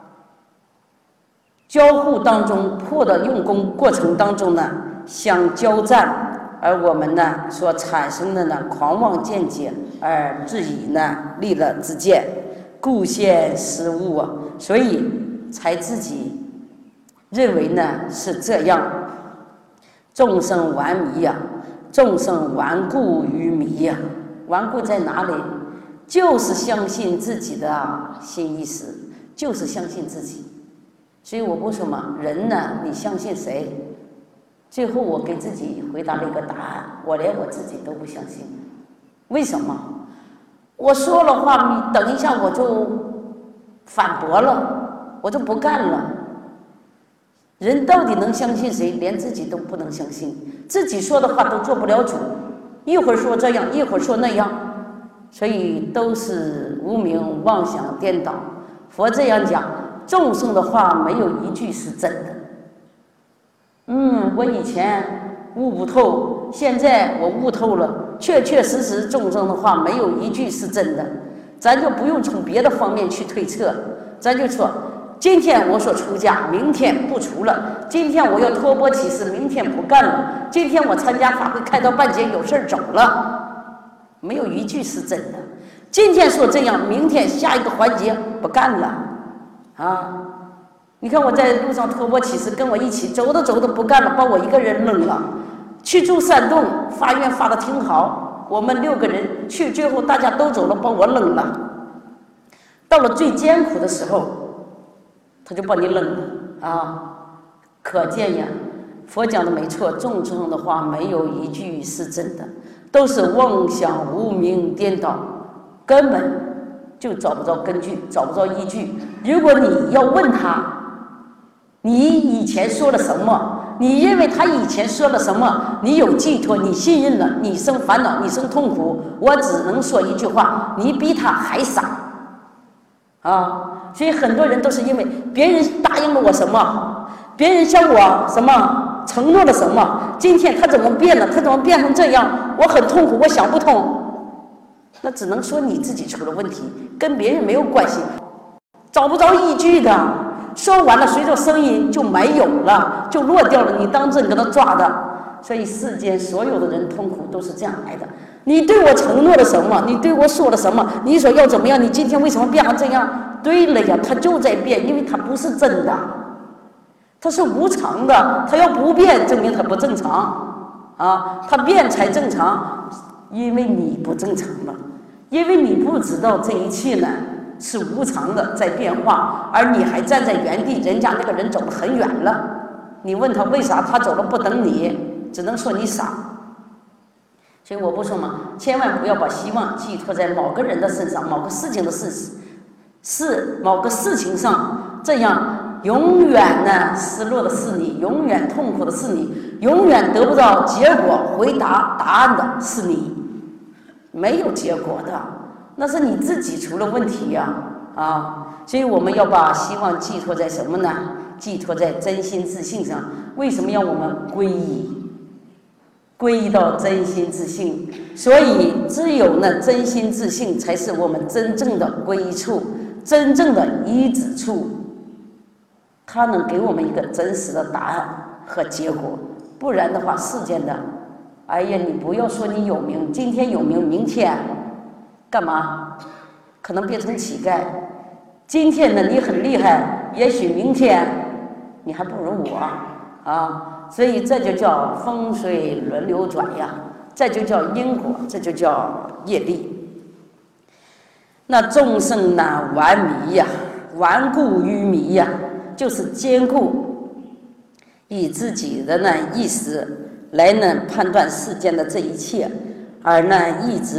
交互当中，破的用功过程当中呢，相交战，而我们呢所产生的呢狂妄见解，而自己呢立了自见，故现失误啊，所以才自己认为呢是这样。众生顽迷呀，众生顽固于迷呀，顽固在哪里？就是相信自己的心意识，就是相信自己。所以我不说嘛，人呢，你相信谁？最后我给自己回答了一个答案，我连我自己都不相信。为什么？我说了话，你等一下我就反驳了，我就不干了。人到底能相信谁？连自己都不能相信，自己说的话都做不了主，一会儿说这样，一会儿说那样，所以都是无明妄想颠倒。佛这样讲，众生的话没有一句是真的。我以前悟不透，现在我悟透了，确确实实众生的话没有一句是真的。咱就不用从别的方面去推测，咱就说今天我说出家，明天不出了；今天我要托钵乞食，明天不干了；今天我参加法会开到半截有事走了，没有一句是真的。今天说这样，明天下一个环节不干了啊！你看我在路上托钵乞食，跟我一起走着走着不干了，把我一个人扔了。去住山洞，发愿发的挺好，我们6个人去，最后大家都走了，把我扔了。到了最艰苦的时候，他就把你扔了啊！可见呀，佛讲的没错，众生的话没有一句是真的，都是妄想无明颠倒，根本就找不着根据，找不着依据。如果你要问他，你以前说了什么？你认为他以前说了什么？你有寄托，你信任了，你生烦恼，你生痛苦。我只能说一句话：你比他还傻啊！所以很多人都是因为别人答应了我什么，别人向我什么承诺了什么，今天他怎么变了？他怎么变成这样？我很痛苦，我想不通。那只能说你自己出了问题，跟别人没有关系，找不着依据的。说完了，随着声音就没有了，就落掉了。你当真给他抓的，所以世间所有的人痛苦都是这样来的。你对我承诺了什么？你对我说了什么？你说要怎么样？你今天为什么变成这样？对了呀，它就在变，因为它不是真的，它是无常的。它要不变，证明它不正常啊！它变才正常，因为你不正常了，因为你不知道这一切呢是无常的，在变化，而你还站在原地，人家那个人走得很远了。你问他为啥他走了不等你，只能说你傻。所以我不说嘛，千万不要把希望寄托在某个人的身上，某个事情的某个事情上，这样永远呢失落的是你，永远痛苦的是你，永远得不到结果回答答案的是你，没有结果的。那是你自己出了问题呀，所以我们要把希望寄托在什么呢？寄托在真心自信上。为什么要我们皈依？皈依到真心自信，所以只有呢真心自信才是我们真正的皈依处，真正的依止处。它能给我们一个真实的答案和结果。不然的话，世间的，哎呀，你不要说你有名，今天有名，明天干嘛？可能变成乞丐。今天呢你很厉害，也许明天你还不如我所以这就叫风水轮流转呀，这就叫因果，这就叫业力。那众生呢顽迷呀，顽固于迷呀，就是坚固以自己的呢意识来呢判断世间的这一切，而呢一直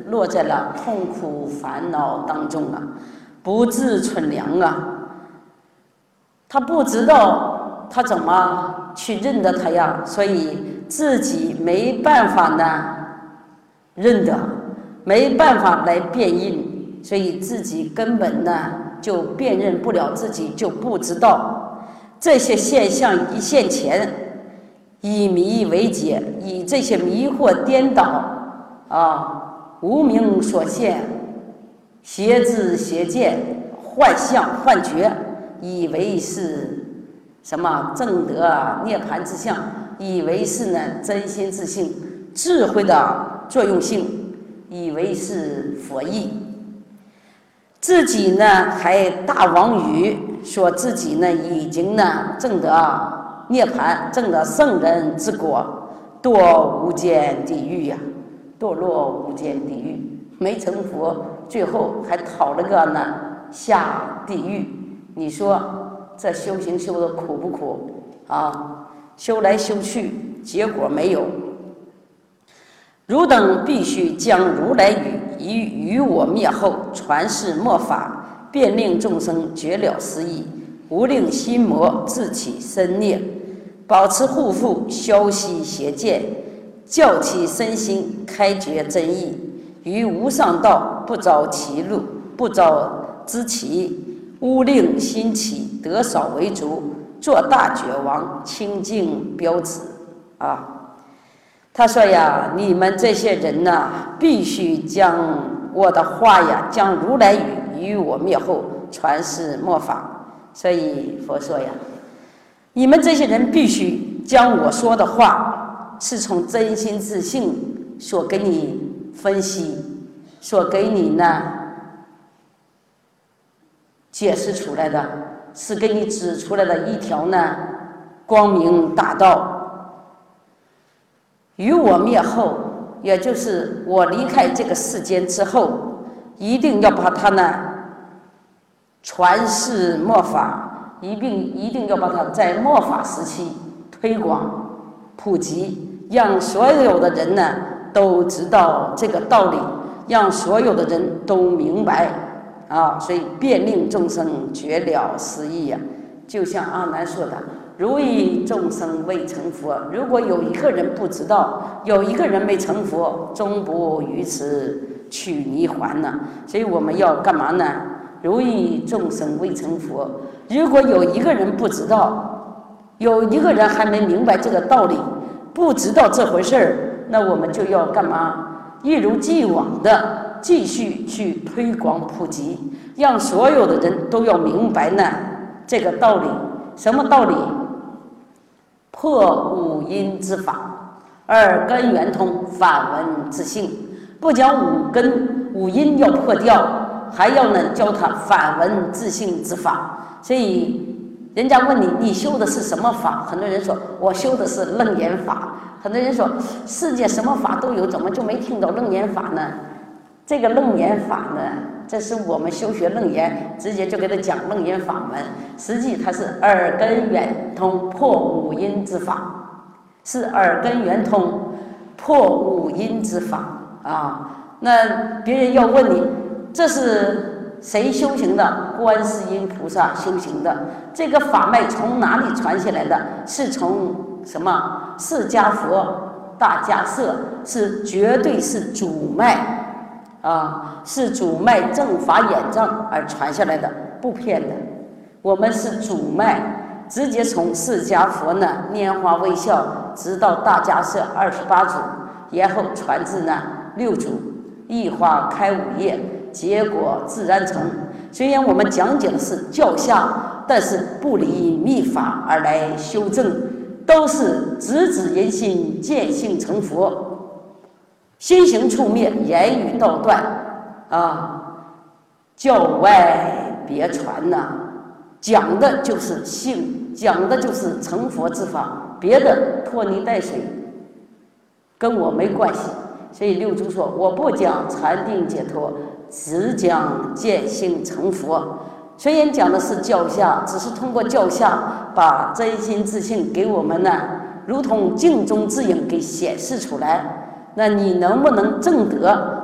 落在了痛苦烦恼当中啊，不自存良啊。他不知道他怎么去认得他呀，所以自己没办法呢认得，没办法来辨认，所以自己根本呢就辨认不了，自己就不知道这些现象一现前，以迷为解，以这些迷惑颠倒无明所现，邪知邪见，幻象幻觉，以为是什么正德涅槃之相，以为是呢真心自性智慧的作用性，以为是佛意。自己呢还大妄语，说自己呢已经呢证得涅槃，证得圣人之果，堕无间地狱呀，堕落无间地狱，没成佛，最后还讨了个呢下地狱。你说这修行修的苦不苦啊？修来修去，结果没有。汝等必须将如来语于我灭后，传世末法，便令众生绝了私意，无令心魔自起身孽，保持护缚，消息邪见，教其身心开觉真意，于无上道不着其路，不着知其，勿令心起得少为主，做大觉王，清净标志啊。他说呀，你们这些人呐，必须将我的话呀，将如来语于我灭后，传世末法。所以佛说呀，你们这些人必须将我说的话，是从真心自性所给你分析，所给你呢解释出来的，是给你指出来的一条呢光明大道。于我灭后，也就是我离开这个世间之后，一定要把它呢传世末法，一定要把它在末法时期推广普及，让所有的人呢都知道这个道理，让所有的人都明白啊。所以便令众生绝了私意呀，就像阿难说的，如以众生未成佛，如果有一个人不知道，有一个人没成佛，终不于此取泥还呢。所以我们要干嘛呢？如以众生未成佛，如果有一个人不知道，有一个人还没明白这个道理，不知道这回事儿，那我们就要干嘛？一如既往的继续去推广普及，让所有的人都要明白呢这个道理。什么道理？破五阴之法，耳根圆通，法闻自性。不讲五根五阴要破掉，还要呢教他法闻自性之法。所以人家问你，你修的是什么法？很多人说我修的是楞严法。很多人说世界什么法都有，怎么就没听到楞严法呢？这个楞严法呢，这是我们修学楞严，直接就给他讲楞严法门。实际它是耳根圆通破五阴之法，是耳根圆通破五阴之法啊。那别人要问你，这是谁修行的？观世音菩萨修行的。这个法脉从哪里传下来的？是从什么？释迦佛大迦摄，是绝对是主脉。是主脉正法眼藏而传下来的，不骗的。我们是主脉，直接从释迦佛呢拈花微笑，直到大迦摄28祖，然后传至呢6祖，一花开5叶，结果自然成。虽然我们讲解的是教下，但是不离密法而来修正，都是直指人心，见性成佛。心行处灭，言语道断教外别传呐，讲的就是性，讲的就是成佛之法，别的拖泥带水跟我没关系。所以6祖说，我不讲禅定解脱，只讲见性成佛。虽然讲的是教下，只是通过教下把真心自性给我们呢如同镜中之影给显示出来。那你能不能证得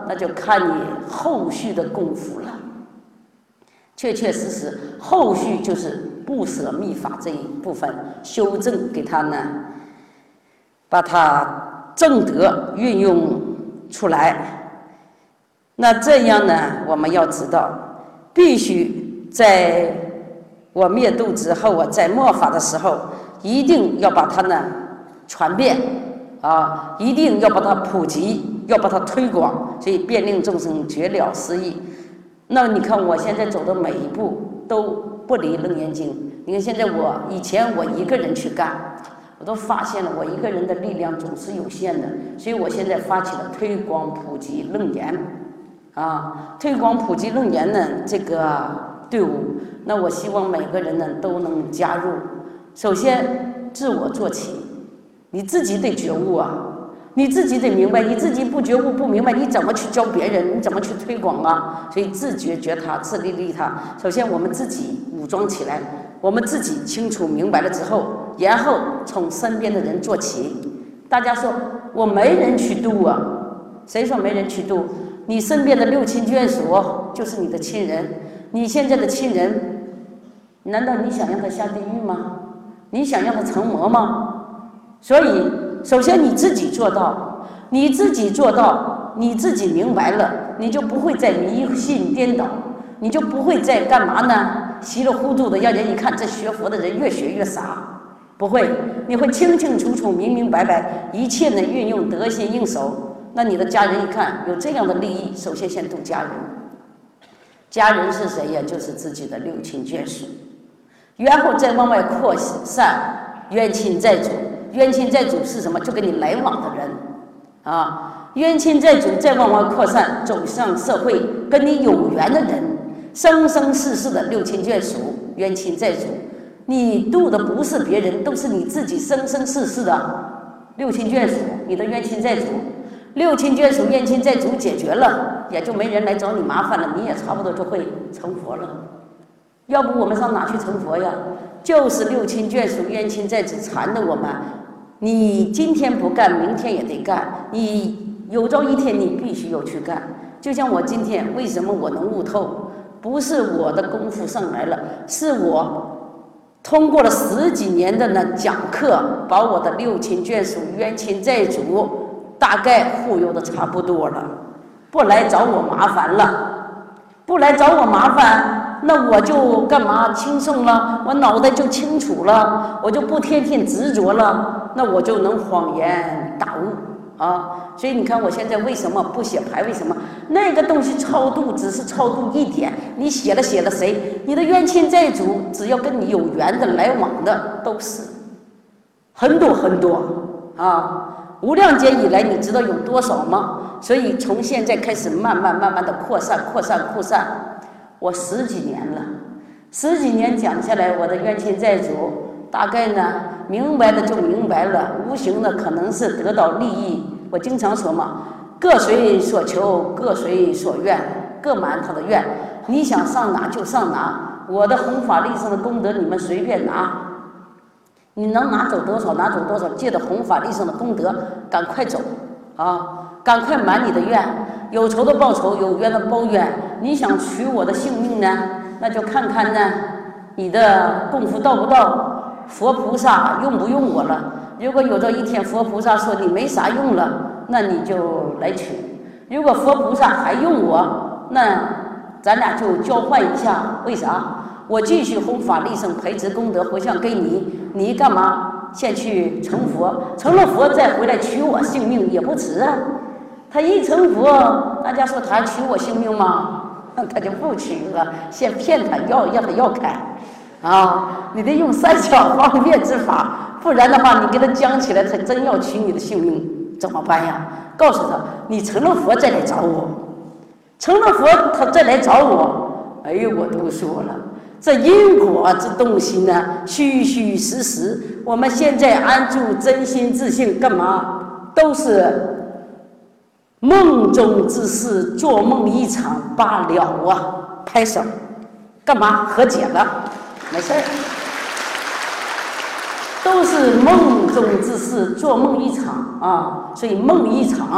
那就看你后续的功夫了。确确实实，后续就是不舍密法这一部分修正，给他呢，把它正德运用出来。那这样呢，我们要知道，必须在我灭度之后啊，在末法的时候，一定要把它呢传遍啊，一定要把它普及，要把它推广，所以遍令众生，绝了思议。那你看我现在走的每一步都不离楞严经。你看现在以前我一个人去干，我都发现了我一个人的力量总是有限的，所以我现在发起了推广普及楞严啊，推广普及楞严呢这个队伍。那我希望每个人呢都能加入。首先自我做起，你自己得觉悟啊，你自己得明白，你自己不觉悟不明白，你怎么去教别人？你怎么去推广啊？所以自觉觉他，自利利他。首先我们自己武装起来，我们自己清楚明白了之后，然后从身边的人做起。大家说我没人去度啊，谁说没人去度？你身边的六亲眷属就是你的亲人，你现在的亲人，难道你想让他下地狱吗？你想让他成魔吗？所以首先你自己做到，你自己做到，你自己明白了，你就不会再迷信颠倒，你就不会再干嘛呢？稀里糊涂的让人一看这学佛的人越学越傻，不会，你会清清楚楚、明明白白，一切呢运用得心应手。那你的家人一看有这样的利益，首先先度家人。家人是谁呀？就是自己的六亲眷属，然后再往外扩散冤亲债主。冤亲债主是什么？就跟你来往的人啊，冤亲债主再往外扩散，走向社会，跟你有缘的人，生生世世的六亲眷属、冤亲债主，你度的不是别人，都是你自己生生世世的六亲眷属，你的冤亲债主。六亲眷属、冤亲债主解决了，也就没人来找你麻烦了，你也差不多就会成佛了。要不我们上哪去成佛呀？就是六亲眷属、冤亲债主缠着我们，你今天不干，明天也得干，你有朝一天你必须要去干。就像我今天为什么我能悟透，不是我的功夫上来了，是我通过了10几年的讲课，把我的六亲眷属、冤亲债主大概忽悠的差不多了，不来找我麻烦了，不来找我麻烦，那我就干嘛轻松了，我脑袋就清楚了，我就不天天执着了，那我就能恍然大悟啊。所以你看我现在为什么不写牌？为什么那个东西超度只是超度一点？你写了谁？你的冤亲债主，只要跟你有缘的来往的，都是很多很多啊。无量劫以来，你知道有多少吗？所以从现在开始，慢慢的扩散。我10几年了，10几年讲下来，我的冤亲债主大概呢，明白了就明白了，无形的可能是得到利益。我经常说嘛，各随所求，各随所愿，各满他的愿。你想上哪就上哪，我的弘法利生的功德，你们随便拿。你能拿走多少拿走多少，借着弘法利生的功德，赶快走啊！赶快满你的愿，有仇的报仇，有冤的报冤。你想取我的性命呢，那就看看呢，你的功夫到不到，佛菩萨用不用我了。如果有朝一天佛菩萨说你没啥用了，那你就来取；如果佛菩萨还用我，那咱俩就交换一下。为啥？我继续弘法利生，培植功德回向给你，你干嘛先去成佛？成了佛再回来取我性命也不迟啊。他一成佛，大家说他取我性命吗？他就不取了，先骗他让他要开啊！你得用3小方便之法，不然的话你给他讲起来，他真要取你的性命怎么办呀？告诉他，你成了佛再来找我，成了佛他再来找我。哎呦，我都说了。这因果这东西呢，虚虚实实。我们现在安住真心自性，干嘛？都是梦中之事，做梦一场罢了啊！拍手，干嘛？和解了，没事儿。都是梦中之事，做梦一场啊！所以梦一场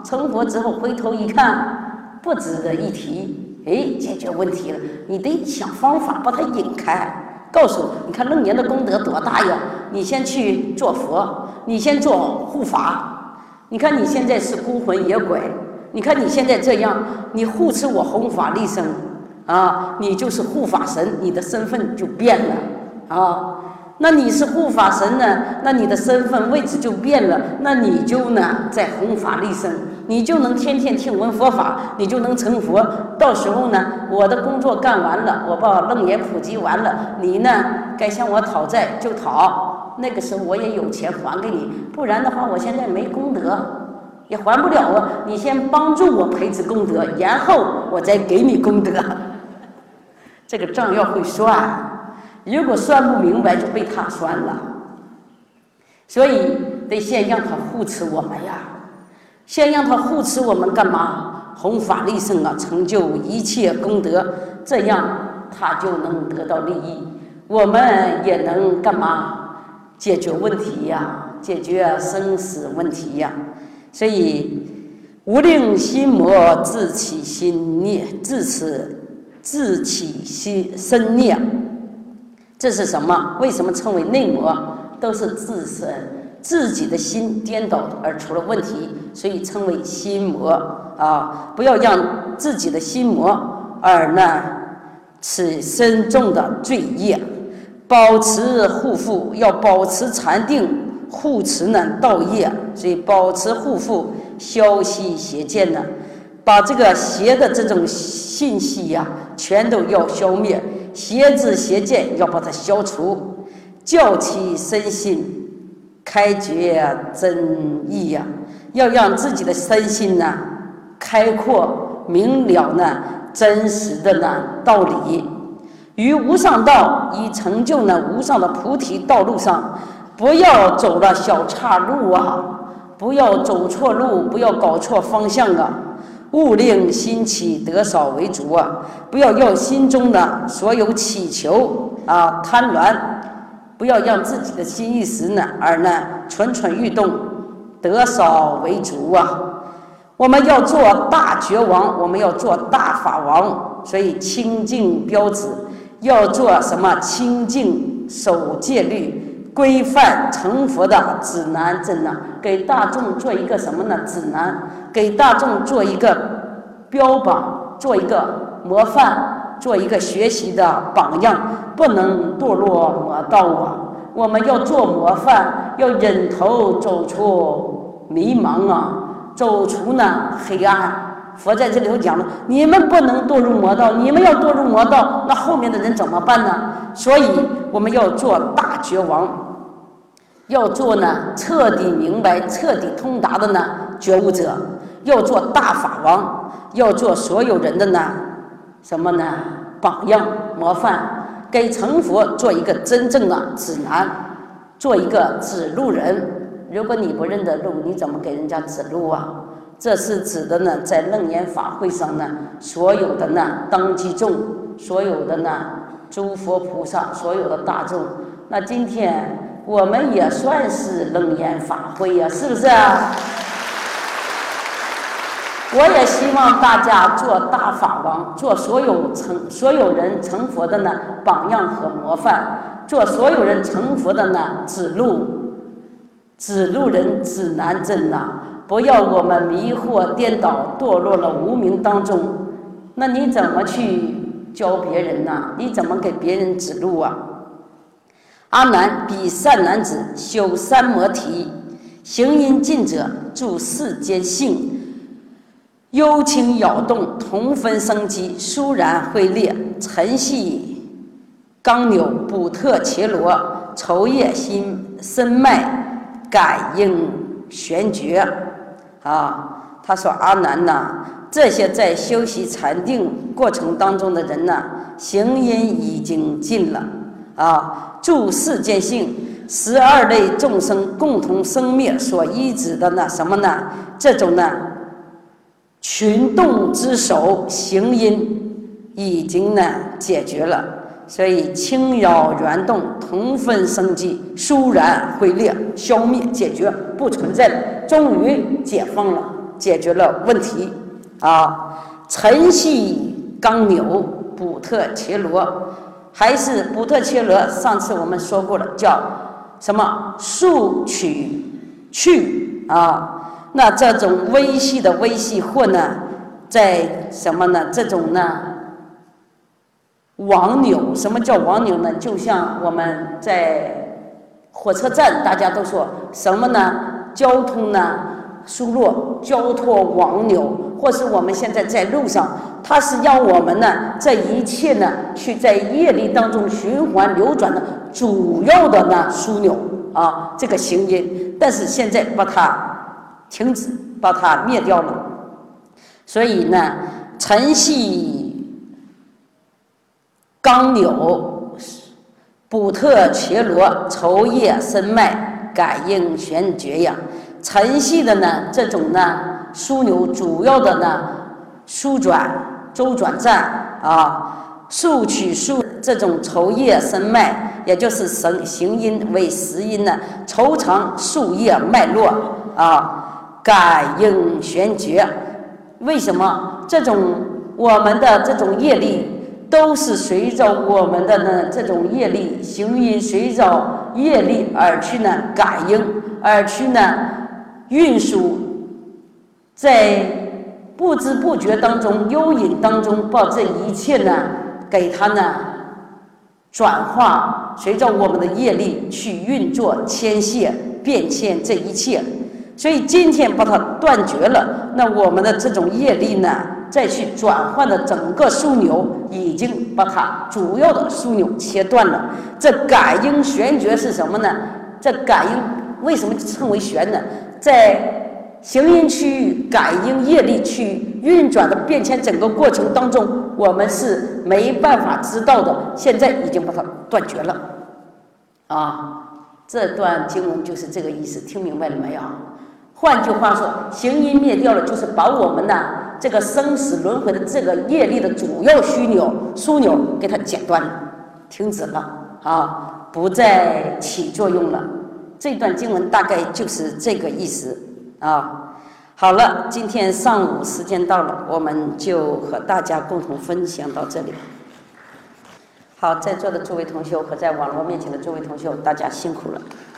成佛之后回头一看，不值得一提，哎，解决问题了。你得想方法把它引开，告诉你看楞严的功德多大呀！你先去做佛，你先做护法。你看你现在是孤魂野鬼，你看你现在这样，你护持我弘法利生啊，你就是护法神，你的身份就变了啊。那你是护法神呢，那你的身份位置就变了，那你就呢在弘法利生，你就能天天听闻佛法，你就能成佛。到时候呢，我的工作干完了，我把楞严普及完了，你呢该向我讨债就讨，那个时候我也有钱还给你，不然的话我现在没功德，也还不了啊。你先帮助我培植功德，然后我再给你功德。这个账要会算。如果算不明白，就被他算了，所以得先让他护持我们呀，先让他护持我们干嘛？弘法利生啊，成就一切功德，这样他就能得到利益，我们也能干嘛？解决问题呀，解决生死问题呀。所以无令心魔自起心孽，自起心生孽。这是什么？为什么称为内魔？都是自己的心颠倒而出了问题，所以称为心魔啊！不要让自己的心魔而呢此深重的罪业。保持护缚，要保持禅定，护持呢道业，所以保持护缚，消息邪见呢，把这个邪的这种信息呀，全都要消灭。邪知邪见要把它消除，教其身心开觉真意呀，要让自己的身心呢开阔明了呢真实的呢道理，于无上道以成就呢无上的菩提道路上，不要走了小岔路啊，不要走错路，不要搞错方向啊。勿令心起得少为主啊！不要心中的所有祈求啊、贪婪，不要让自己的心一时呢而呢蠢蠢欲动，得少为主啊！我们要做大觉王，我们要做大法王，所以清净标指要做什么？清净守戒律，规范成佛的指南针啊！给大众做一个什么呢？指南。给大众做一个标榜，做一个模范，做一个学习的榜样，不能堕落魔道啊！我们要做模范，要忍头走出迷茫啊，走出呢黑暗。佛在这里头讲了，你们不能堕入魔道，你们要堕入魔道，那后面的人怎么办呢？所以我们要做大觉王，要做呢彻底明白、彻底通达的呢觉悟者。要做大法王，要做所有人的呢什么呢榜样模范，给成佛做一个真正的指南，做一个指路人。如果你不认得路，你怎么给人家指路啊？这是指的呢在楞严法会上呢所有的呢当机众，所有的呢诸佛菩萨，所有的大众。那今天我们也算是楞严法会呀，是不是啊？我也希望大家做大法王，做所有人成佛的呢榜样和模范，做所有人成佛的呢指路人、指南针呐！不要我们迷惑颠倒，堕落了无明当中。那你怎么去教别人呢？你怎么给别人指路啊？阿难，彼善男子修三摩提，行因尽者住世间性。幽情扰动，同分生机，殊然会裂，晨系刚扭，补特伽罗，愁叶心深脉，感应玄觉啊。他说阿难呐，这些在修习禅定过程当中的人呐，行因已经尽了啊，住世间性，12类众生共同生灭所依止的呢什么呢？这种呢群动之首行因已经呢解决了，所以轻扰缘动，同分生机，殊然会裂，消灭解决，不存在了，终于解放了解决了问题啊。辰系刚扭，补特伽罗，还是补特伽罗？上次我们说过了，叫什么？数取去啊。那这种微细的微细或呢，在什么呢？这种呢，网纽。什么叫网纽呢？就像我们在火车站，大家都说什么呢？交通呢疏落，交托网纽。或是我们现在在路上，它是让我们呢，这一切呢，去在业力当中循环流转的主要的呢枢纽啊，这个行因。但是现在把它停止，把它灭掉了。所以呢，辰系刚扭，补特伽罗，筹叶深脉，感应玄觉呀。辰系的呢，这种呢枢纽主要的呢枢转周转站啊，数取数这种筹叶深脉，也就是行因为实因呢，筹长数叶脉络啊，感应玄觉。为什么这种我们的这种业力都是随着我们的呢这种业力行因，随着业力而去呢感应，而去呢运输，在不知不觉当中、幽隐当中，把这一切呢给它呢转化，随着我们的业力去运作、牵线、变迁这一切。所以今天把它断绝了，那我们的这种业力呢，再去转换的整个枢纽，已经把它主要的枢纽切断了。这感应玄觉是什么呢？这感应为什么称为玄呢？在行因区域感应业力去运转的变迁整个过程当中，我们是没办法知道的，现在已经把它断绝了啊。这段经文就是这个意思，听明白了没有？换句话说，行因灭掉了，就是把我们呢这个生死轮回的这个业力的主要枢纽给它剪断了，停止了啊，不再起作用了。这段经文大概就是这个意思啊。好了，今天上午时间到了，我们就和大家共同分享到这里。好，在座的诸位同学和在网络面前的诸位同学，大家辛苦了。